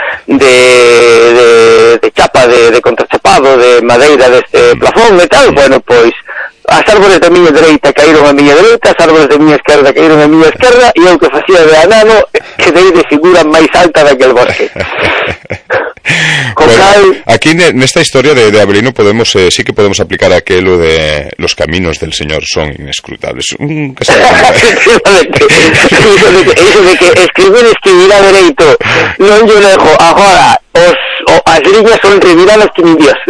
de chapa, de contrachapado, de madeira deste plafón e tal. Bueno, pois as árbores da miña dereita caíron a miña dereita, as árbores da miña esquerda caíron a miña esquerda, e eu que facía de anano quedei de figura máis alta daquel bosque. Bueno, aquí nesta historia de Avelino podemos sí que podemos aplicar aquelo de los caminos del Señor son inescrutables. Eso de que escribirá dereito non yo dejo agora as liñas son reviradas que mi Dios.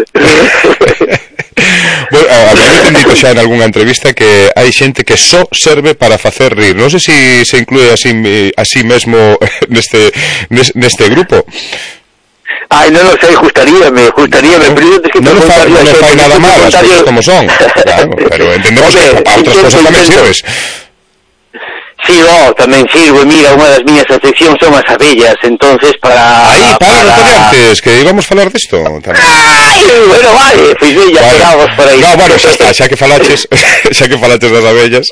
Bueno, a mí me ten dito xa en algunha entrevista que hai xente que só serve para facer rir. Non sei se se inclúe así mesmo neste grupo. Ai, non sei, gustaríame, pero non fai nada mal, as cosas como son. Claro, pero entendemos que para outras cosas tamén sirves. Sí, tamén sirve. Mira, unha das miñas afeccións son as abellas, entonces para... Antes, que íbamos falar disto tamén. Ai, bueno, vale, pois ya pegamos por aí. No, bueno, xa está, xa que falaches das abellas.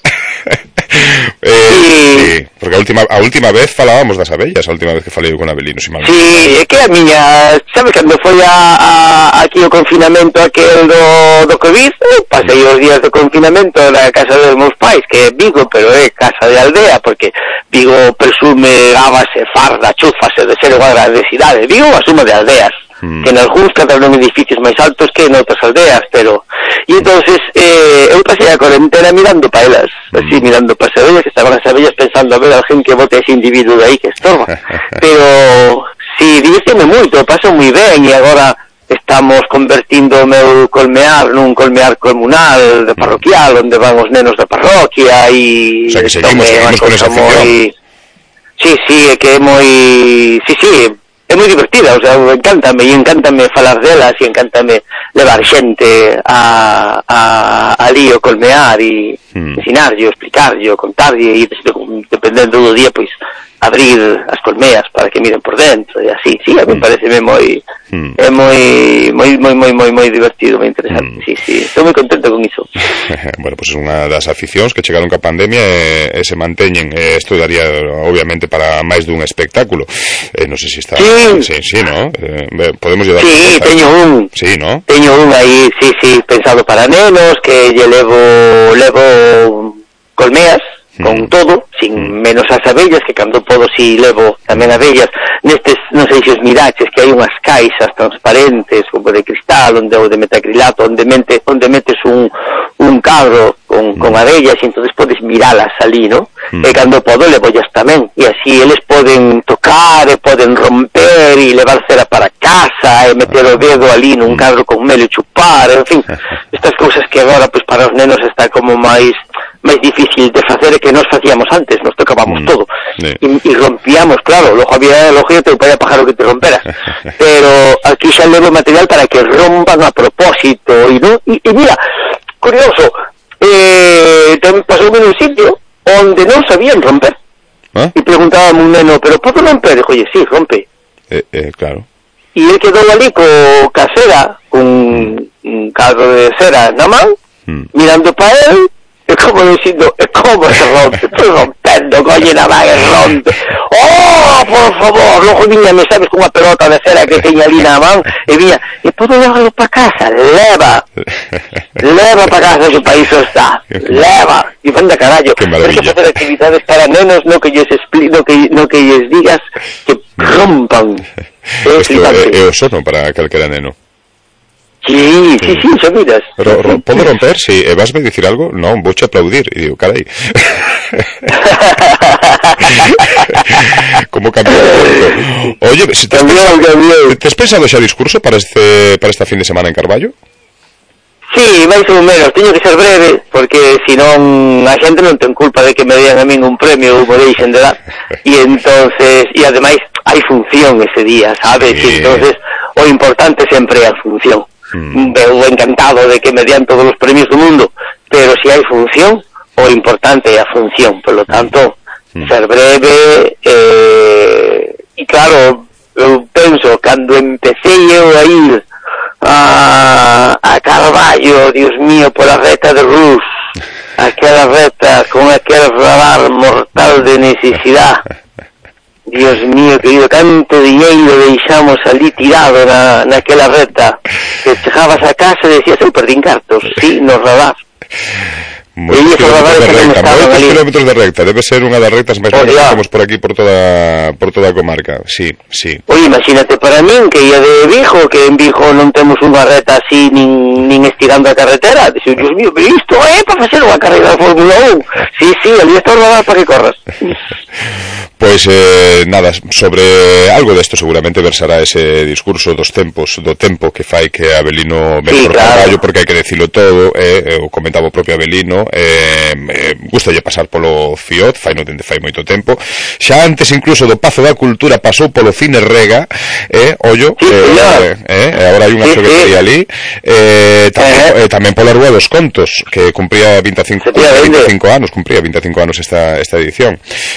Sí, porque a última vez falábamos das abellas, a última vez que falei con Avelino, si mal. Sí, é que a miña, sabes, cando foi aquí o confinamento aquel do COVID, pasei os días de confinamento na casa dos meus pais, que é Vigo, pero é casa de aldea, porque Vigo presume gábase, farda, chúfase de ser unha grande cidade. Vigo asume de aldeas, que en algúns quedaron edificios máis altos que en outras aldeas, pero... E entonces eu pasei a cuarentena mirando para elas, así, mirando para as abellas, que estaban as abellas pensando a ver alguén que bote ese individuo de aí que estorba. Pero, sí, divirteme moito, paso moi ben, e agora estamos convertindo o meu colmear nun colmear comunal, de parroquial, onde van os nenos da parroquia, e... O sea, que seguimos con esa afición. Sí, é que é moi... Sí, é moi divertida, o sea, encántame falar delas, e encántame levar xente a lío, colmear e ensinarlle, explicarlle, contarlle, e dependendo do día, pois abrir as colmeas para que miren por dentro e así, sí, a mí pareceme moi divertido, moi interesante, sí, estou moi contento con iso. Bueno, pues é unha das aficións que chegaron ca pandemia e se manteñen. Isto daría, obviamente, para máis dun espectáculo. Non sei se está... Sí, ¿no? Podemos llevar... Sí, teño un. Sí, ¿no? Teño un aí, sí, pensado para nenos, que lle levo colmeas, con todo, sin menos as abellas, que cando podo si levo tamén abellas. Nestes, non sei se os miraches, que hai unhas caixas transparentes, como de cristal, ou de metacrilato, onde metes un cadro con abellas, e entonces podes miralas ali, ¿no? E cando podo levollas tamén, e así eles poden tocar, e poden romper, e levar cera para casa, e meter o dedo ali nun cadro con mel e chupar, en fin, estas cousas que agora, pues, para os nenos está como máis difícil de facer, que nos facíamos antes, nos tocábamos todo e rompíamos, claro, logo había teu pai a pájaro que te romperas, pero aquí xa levo material para que rompan a propósito, e mira, curioso, pasoume nun sitio onde non sabían romper, e preguntábame un neno, pero podo romper? Dijo, oye, sí, rompe. Claro. E ele quedou ali ca cera, un cadro de cera na man, mirando para él, é como dicindo, como se rompe? Pois rompendo, colle na man e rompe. Oh, por favor, logo viña, me sabes, con unha pelota de cera que teña ali na man, e viña, e podo levarlo para casa? Leva para casa, que para iso está, leva, e van de carallo. Tens que facer actividades para nenos, no que lles digas que rompan. É o sono para calquera neno. Sí, xa miras. Pero podo romper, si vasme dicir algo, non, vouche aplaudir. E digo, carai. Como cambiou o Oye, si tes pensado xa discurso para esta fin de semana en Carballo? Sí, máis ou menos, teño que ser breve, porque senón a xente non ten culpa de que me den a min un premio ou me deixen de dar. E entonces, e ademais hai función ese día, sabes? E entonces o importante sempre é a función. Eu encantado de que me dian todos os premios do mundo, pero se hai función, o importante é a función, por lo tanto, ser breve, e claro, eu penso, cando empecé eu a ir a Carballo, Dios mío, pola reta de Rus, aquela reta con aquel necesidad. Dios mío, querido, canto diñeiro deixamos ali tirado naquela reta, que chegabas a casa e decías, eu perdín cartos, sí, no radar. Moitos kilómetros de recta, debe ser unha das rectas máis largas que temos por aquí, por toda a comarca. Sí. Oye, imagínate para min que ia de Vigo, que en Vigo non temos unha recta así nin estirando a carretera. Dice, Dios mío, pero isto é para facer unha carreira de Fórmula 1. Sí, ali está o radar para que corras. Pois nada, sobre algo desto seguramente versará ese discurso do tempo que fai que Avelino ven por Carballo, porque hai que decilo todo, o comentaba o propio Avelino, gustalle pasar polo FIOD, dende fai moito tempo, xa antes incluso do Pazo da Cultura pasou polo Cine Rega, ollo, agora hai unha xoguetería ali, tamén pola Rúa dos Contos, que cumpría 25 anos esta edición.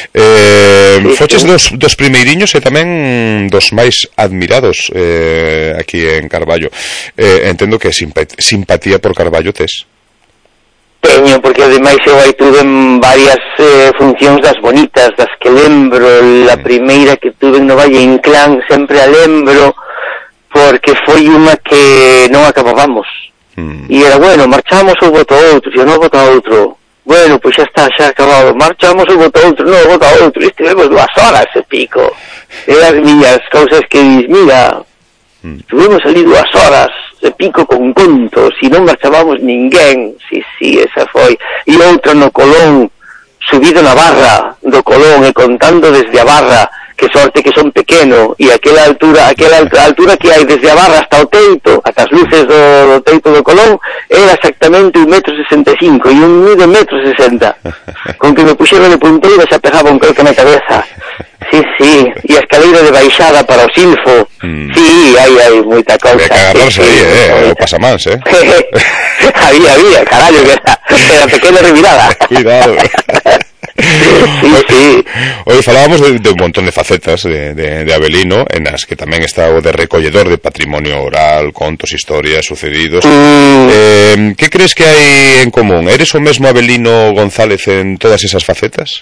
Foches dos primeiriños e tamén dos máis admirados aquí en Carballo. Entendo que simpatía por Carballo tes. Teño, porque ademais eu aí tuve en varias funcións das bonitas, das que lembro. La primeira que tuve no Valle Inclán sempre a lembro, porque foi unha que non acabábamos. E era, bueno, marchamos ou voto outro, e eu non voto outro. Bueno, pois xa está, xa acabado. Marchamos ou voto outro, non, voto outro. Estivemos 2 horas e pico. E as miñas cousas que dis, mira, estuvimos ali 2 horas e pico con contos e non marchábamos ninguén. Sí, esa foi. E outra no Colón, subido na barra do Colón e contando desde a barra, que sorte que son pequeno, e aquela altura que hai desde a barra hasta o teito, ata as luces do teito do Colón, era exactamente 1,65 m e un mide 1,60 m. Con que me puxeron de punteira xa pegaba un calco na cabeza. Sí, e a escaleira de baixada para o Silfo. Sí, hai moita cousa. Había que agarrarse aí, o pasamans, Había, carallo, que era pequena revirada. Cuidado. Sí. Hoy falábamos de un montón de facetas de Avelino, en las que tamén está o de recolledor de patrimonio oral, contos, historias, sucedidos. Que crees que hai en común? Eres o mesmo Avelino González en todas esas facetas?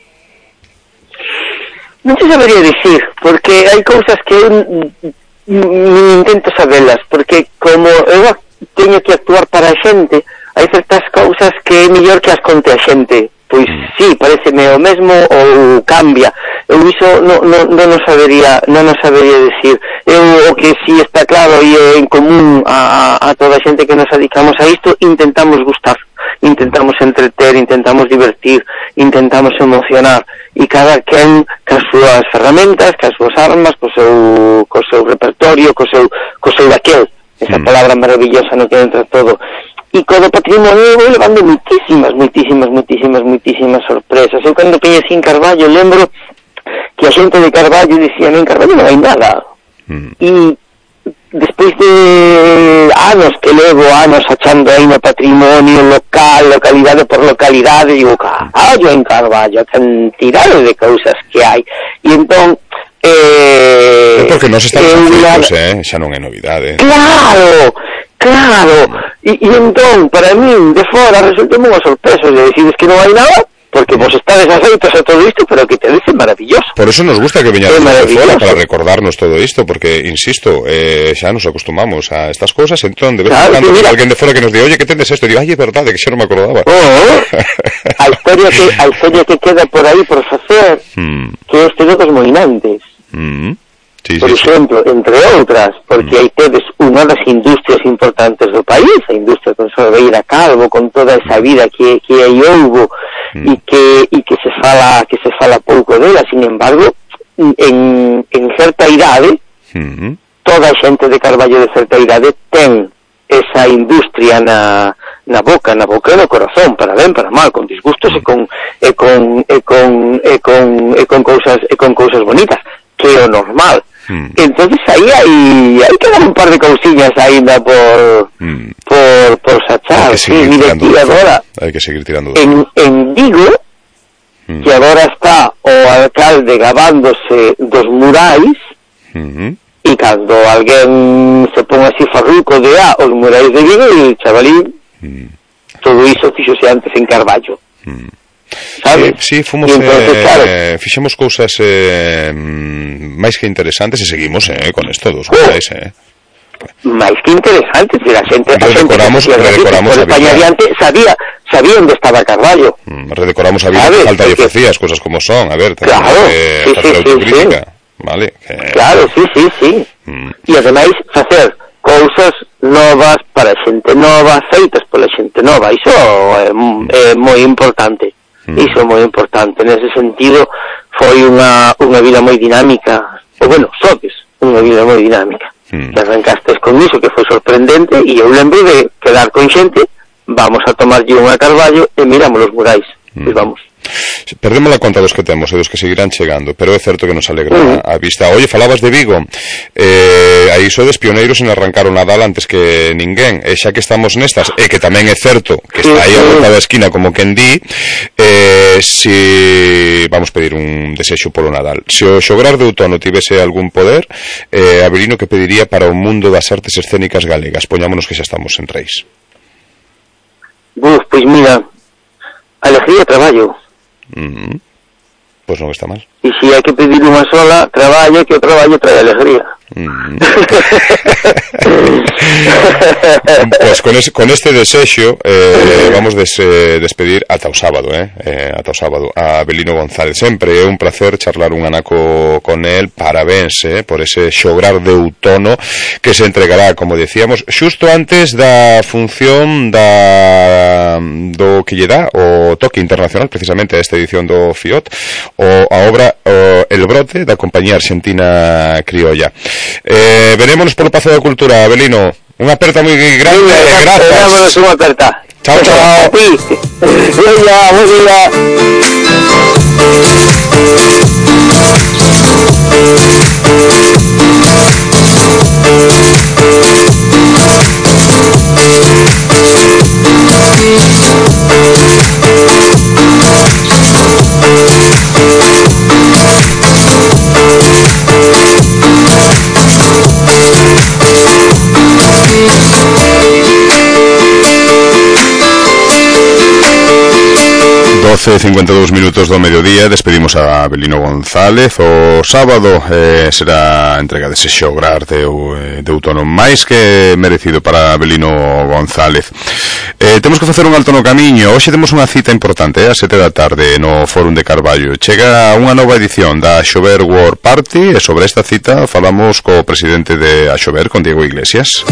Non te sabería dicir, porque hai cousas que eu intento sabelas, porque como eu teño que actuar para a xente, hai certas cousas que é mellor que as conte a xente. Pois sí, pareceme o mesmo ou cambia. Eu iso non sabería decir. Eu o que sí está claro e é en común a toda a xente que nos dedicamos a isto, intentamos gustar, intentamos entreter, intentamos divertir, intentamos emocionar, e cada quen cas súas ferramentas, cas súas armas, co seu repertorio, co seu daquel, esa palabra maravillosa no que entra todo. E co do patrimonio vou levando moitísimas sorpresas. Eu cando coñecín Carballo lembro que a xente de Carballo dicía, en Carballo non hai nada. E despois de anos que levo achando aí no patrimonio local, localidade por localidade, digo, carallo, en Carballo, a cantidade de cousas que hai. E entón porque nos estamos afeitos, xa non é novidade. Claro, e entón, para min, de fora, resulta unha sorpresa de decides que non hai nada, porque vos estades afeitos a todo isto, pero que te dice maravilloso. Por eso nos gusta que veñades de fora, para recordarnos todo isto, porque, insisto, xa nos acostumamos a estas cousas, entón, de vez en cando, alguén de fora que nos di, oye, que tendes esto, e digo, ai, é verdade, que xa non me acordaba. A historia que queda por aí por facer, que é este dos moinantes. Por exemplo, entre outras, porque aí tedes unha das industrias importantes do país, a industria conserveira Calvo, con toda esa vida que aí houbo e que se fala pouco dela. Sin embargo, en certa idade, toda a xente de Carballo de certa idade ten esa industria na boca e no corazón, para ben, para mal, con disgustos e con cousas bonitas, que é o normal. Entonces aí hai que dar un par de cousiñas ainda por sachar. Hai que seguir tirando. En Vigo, que agora está o alcalde gabándose dos murais, e cando alguén se pon así farruco de os murais de Vigo, e chavalín, todo iso fixose antes en Carballo. sabes? Sí, fomos, entonces, claro, fixemos cousas máis que interesantes e seguimos con esto dos máis, máis que interesantes, e a xente redecoramos a España adiante sabía onde estaba Carballo. Redecoramos a vida, falta lle facía, as cousas como son, a ver, tenemos que facer autocrítica, vale? Claro, sí. E ademais facer cousas novas para xente nova, feitas pola xente nova, iso é moi importante. Iso é moi importante. Nese sentido, foi unha vida moi dinámica, ou bueno, sodes unha vida moi dinámica. Que arrancastes con iso, que foi sorprendente, e eu lembro de quedar con xente, vamos a tomarlle unha Carballo e miramos os murais. Pois vamos. Perdemos a conta dos que temos e dos que seguirán chegando, pero é certo que nos alegra a vista. Oye, falabas de Vigo, aí sodes pioneiros en arrancar o Nadal antes que ninguén, e xa que estamos nestas, e que tamén é certo que está aí a volta da esquina como quen di, si vamos pedir un desexo polo Nadal. Se o xograr de outono tivese algún poder, Avelino, que pediría para o mundo das artes escénicas galegas? Poñámonos que xa estamos en Reis. Pois mira, alegría e traballo. Pois non está mal. E se hai que pedir unha sola, traballo, que o traballo trae alegría. Pues con este desexo vamos despedir ata o sábado, ata o sábado, a Avelino González. Sempre é un placer charlar un anaco con él. Parabéns por ese xograr de outono que se entregará, como decíamos, xusto antes da función do que lle dá o toque internacional, precisamente a esta edición do FIOT, a obra El Brote, da compañía argentina Criolla. Verémonos polo Pazo da Cultura, Avelino. Unha aperta moi grande, grazas. Verémonos unha aperta. Chao. Venga, moi bien. Hace 52 minutos do mediodía. Despedimos a Avelino González. O sábado será a entrega dese xograr de outono máis que merecido para Avelino González. Temos que facer un alto no camiño. Hoxe temos unha cita importante, a 7 da tarde, no Fórum de Carballo. Chega unha nova edición da Axober World Party, e sobre esta cita falamos co presidente de Axober, con Diego Iglesias.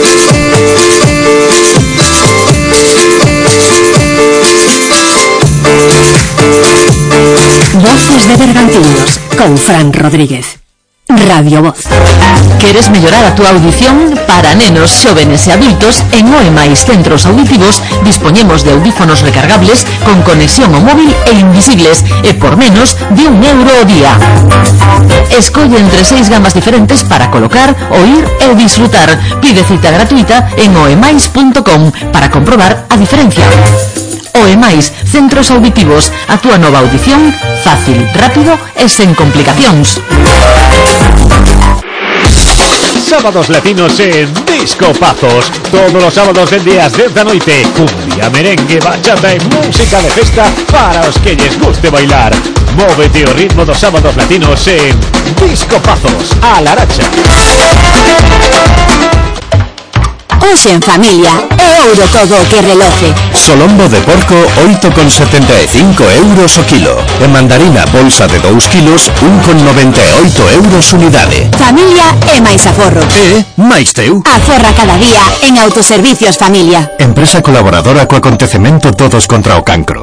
Voces de Bergantiños con Fran Rodríguez. Radio Voz. ¿Queres mellorar a túa audición? Para nenos, xóvenes e adultos, en OEMAIS Centros Auditivos dispoñemos de audífonos recargables con conexión ao móvil e invisibles, e por menos de €1 ao día. Escolle entre 6 gamas diferentes para colocar, oír e disfrutar. Pide cita gratuita en oemais.com para comprobar a diferencia. OEMAIS Centros Auditivos, a túa nova audición fácil, rápido e sen complicacións. Sábados latinos en Disco Pazos. Todos los sábados del días 10 da noite. Cumbia, merengue, bachata e música de festa para os que lles guste bailar. Móvete o ritmo dos sábados latinos en Disco Pazos, a la Aracha. Hoxe en familia, é ouro todo o que reloce. Solombo de porco, 8,75 € o kilo. E mandarina bolsa de 2 kilos, 1,98 € unidade. Familia é máis aforro. E máis teu. Aforra cada día en Autoservicios Familia. Empresa colaboradora co acontecemento Todos contra o Cancro.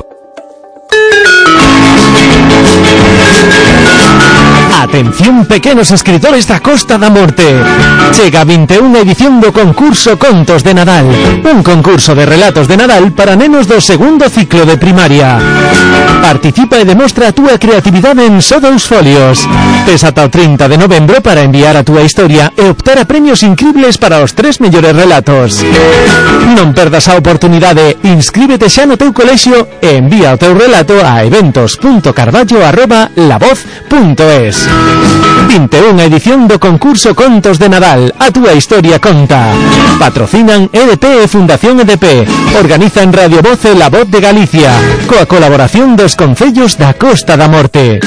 Atención, pequenos escritores da Costa da Morte. Chega a 21ª edición do concurso Contos de Nadal. Un concurso de relatos de Nadal para nenos do segundo ciclo de primaria. Participa e demostra a túa creatividade en só 2 folios. Tes ata o 30 de novembro para enviar a túa historia e optar a premios incribles para os 3 mellores relatos. Non perdas a oportunidade. Inscríbete xa no teu colexio e envía o teu relato a eventos.carballo@lavoz.es. 21 edición do concurso Contos de Nadal, a túa historia conta. Patrocinan EDP e Fundación EDP. Organizan Radio Voz e La Voz de Galicia, coa colaboración dos concellos da Costa da Morte.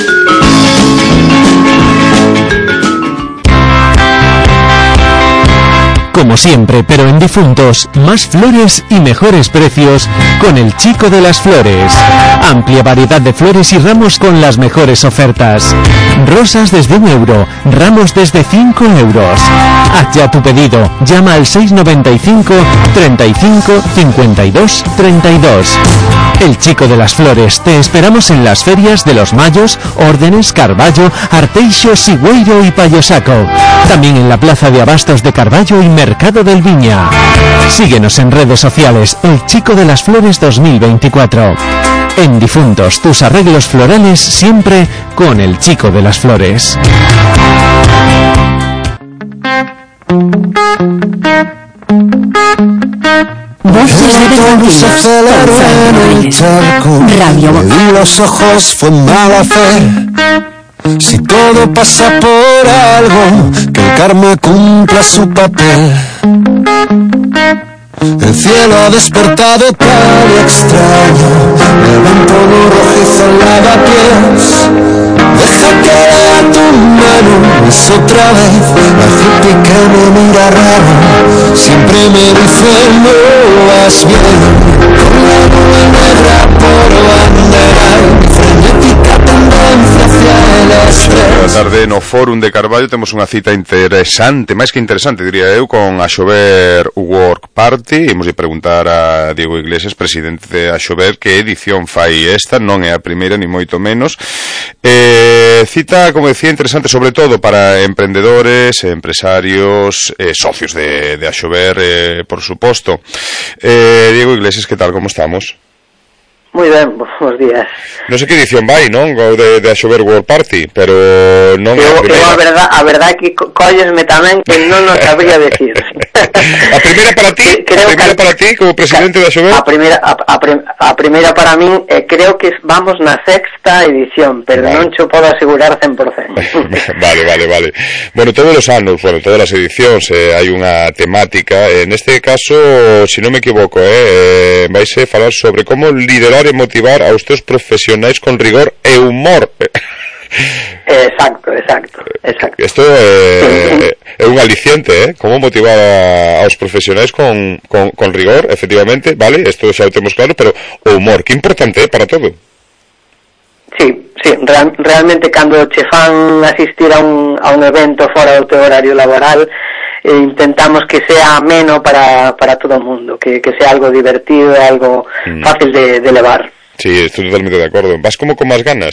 Como siempre, pero en difuntos, más flores y mejores precios con el Chico de las Flores. Amplia variedad de flores y ramos con las mejores ofertas. Rosas desde €1, ramos desde €5. Haz ya tu pedido, llama al 695 35 52 32. El Chico de las Flores, te esperamos en las ferias de Los Mayos, Órdenes, Carballo, Arteixo, Sigüeiro y Payosaco. También en la Plaza de Abastos de Carballo y Mercado del Viña. Síguenos en redes sociales, El Chico de las Flores 2024. En difuntos, tus arreglos florales siempre con El Chico de las Flores. Voces de Bergantiños con Fran Radio Voz. Y los ojos fue mala fe. Si todo pasa por algo, que el karma cumpla su papel. El cielo ha despertado tal y extraño, levantó un rojizo en lavapiés. Deja que lea tu mano, es otra vez la gente que me mira raro. Siempre me dice no vas bien, con la nube negra por bandera, frenética tendencia hacia el estrés. Boa tarde, no Fórum de Carballo temos unha cita interesante, máis que interesante, diría eu, con a Xover Work Party. Imos de preguntar a Diego Iglesias, presidente de Axover, que edición fai esta, non é a primeira, ni moito menos. Cita, como decía, interesante, sobre todo para emprendedores, empresarios, socios de Axover, por suposto. Diego Iglesias, que tal, como estamos? Moi ben, bons días. Non sei que edición vai, non? O de Axover World Party, pero non é a primeira. A verdade que collesme tamén que non nos sabría decir. A primeira para ti? Para ti, como presidente de Axover? A primeira para min, creo que vamos na sexta edición, pero non cho podo asegurar 100%. Vale. Bueno, todos os anos, todas as edicións hai unha temática. En este caso, se non me equivoco, vais a falar sobre como liderar e motivar aos teus profesionais con rigor e humor. Exacto. Isto é un aliciente, como motivar aos profesionais con rigor, efectivamente, vale, isto xa o temos claro, pero o humor, que importante é para todo. Sí, realmente cando che fan asistir a un evento fora do teu horario laboral, intentamos que sea ameno para todo o mundo, que sea algo divertido, algo fácil de levar. Sí, estoy totalmente de acordo. Vas como con máis ganas.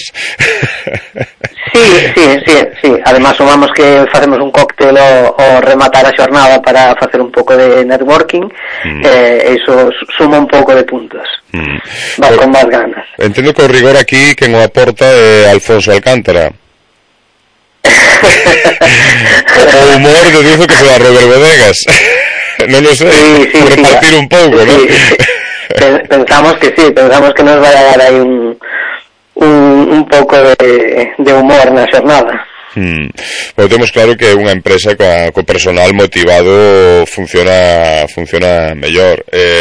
Sí. Además, sumamos que facemos un cóctel ao rematar a xornada para facer un pouco de networking, iso suma un pouco de puntos. Vas con máis ganas. Entendo que o rigor aquí quen o aporta é Alfonso Alcántara. O humor deduzo que será Robert Bodegas. Non lo sei, por repartir un pouco, ¿no? Pensamos que nos vai a dar aí un pouco de humor na xornada. Bueno, temos claro que unha empresa co personal motivado funciona mellor,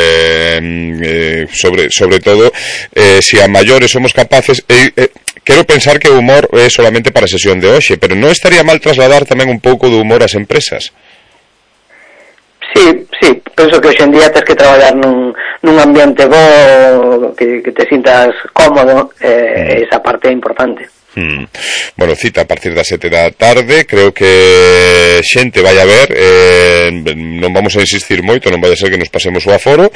sobre todo se a maiores somos capaces. Quero pensar que o humor é solamente para a sesión de hoxe, pero non estaría mal trasladar tamén un pouco do humor ás empresas. Sí, penso que hoxe en día tens que traballar nun ambiente bo, que te sintas cómodo, esa parte é importante. Bueno, cita a partir das 7 da tarde, creo que xente vai a ver, non vamos a insistir moito, non vai a ser que nos pasemos o aforo,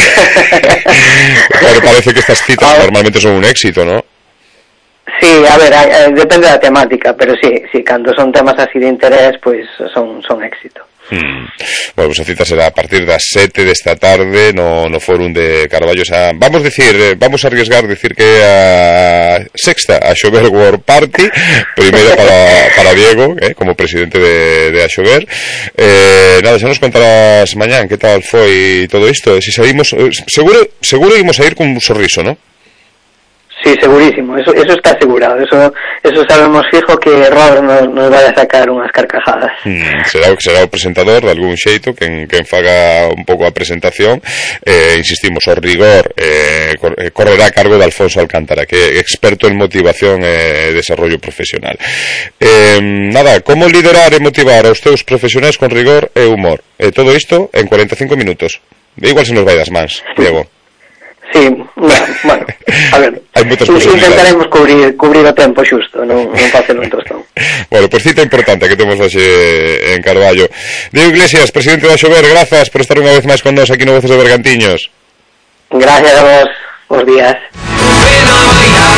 pero parece que estas citas normalmente son un éxito, ¿no? Sí, a ver, depende da temática, pero sí, cando son temas así de interés, pois son éxito. Bueno, pues a cita será a partir das 7 desta tarde no Fórum de Carballo. Vamos a arriesgar decir que a sexta Axover World Party, primeira para Diego, como presidente de Axover. Nada, xa nos contarás mañán que tal foi todo isto. Se saímos, seguro ímos a ir cun sorriso, ¿no? Sí, segurísimo, eso está asegurado, eso sabemos fijo que Robert nos vai a sacar unhas carcajadas. Será o presentador de algún xeito quen faga un pouco a presentación. Insistimos, o rigor correrá a cargo de Alfonso Alcántara, que é experto en motivación e desarrollo profesional. Nada, como liderar e motivar aos teus profesionais con rigor e humor? Todo isto en 45 minutos. Igual se nos vai das mans, Diego. Sí, bueno, a ver, intentaremos cubrir o tempo xusto, non facelo en tostón. Bueno, pues cita importante que temos hoxe en Carballo. Diego Iglesias, presidente da Xover, grazas por estar unha vez máis con nós aquí no Voces de Bergantiños. Gracias a vos, bons días.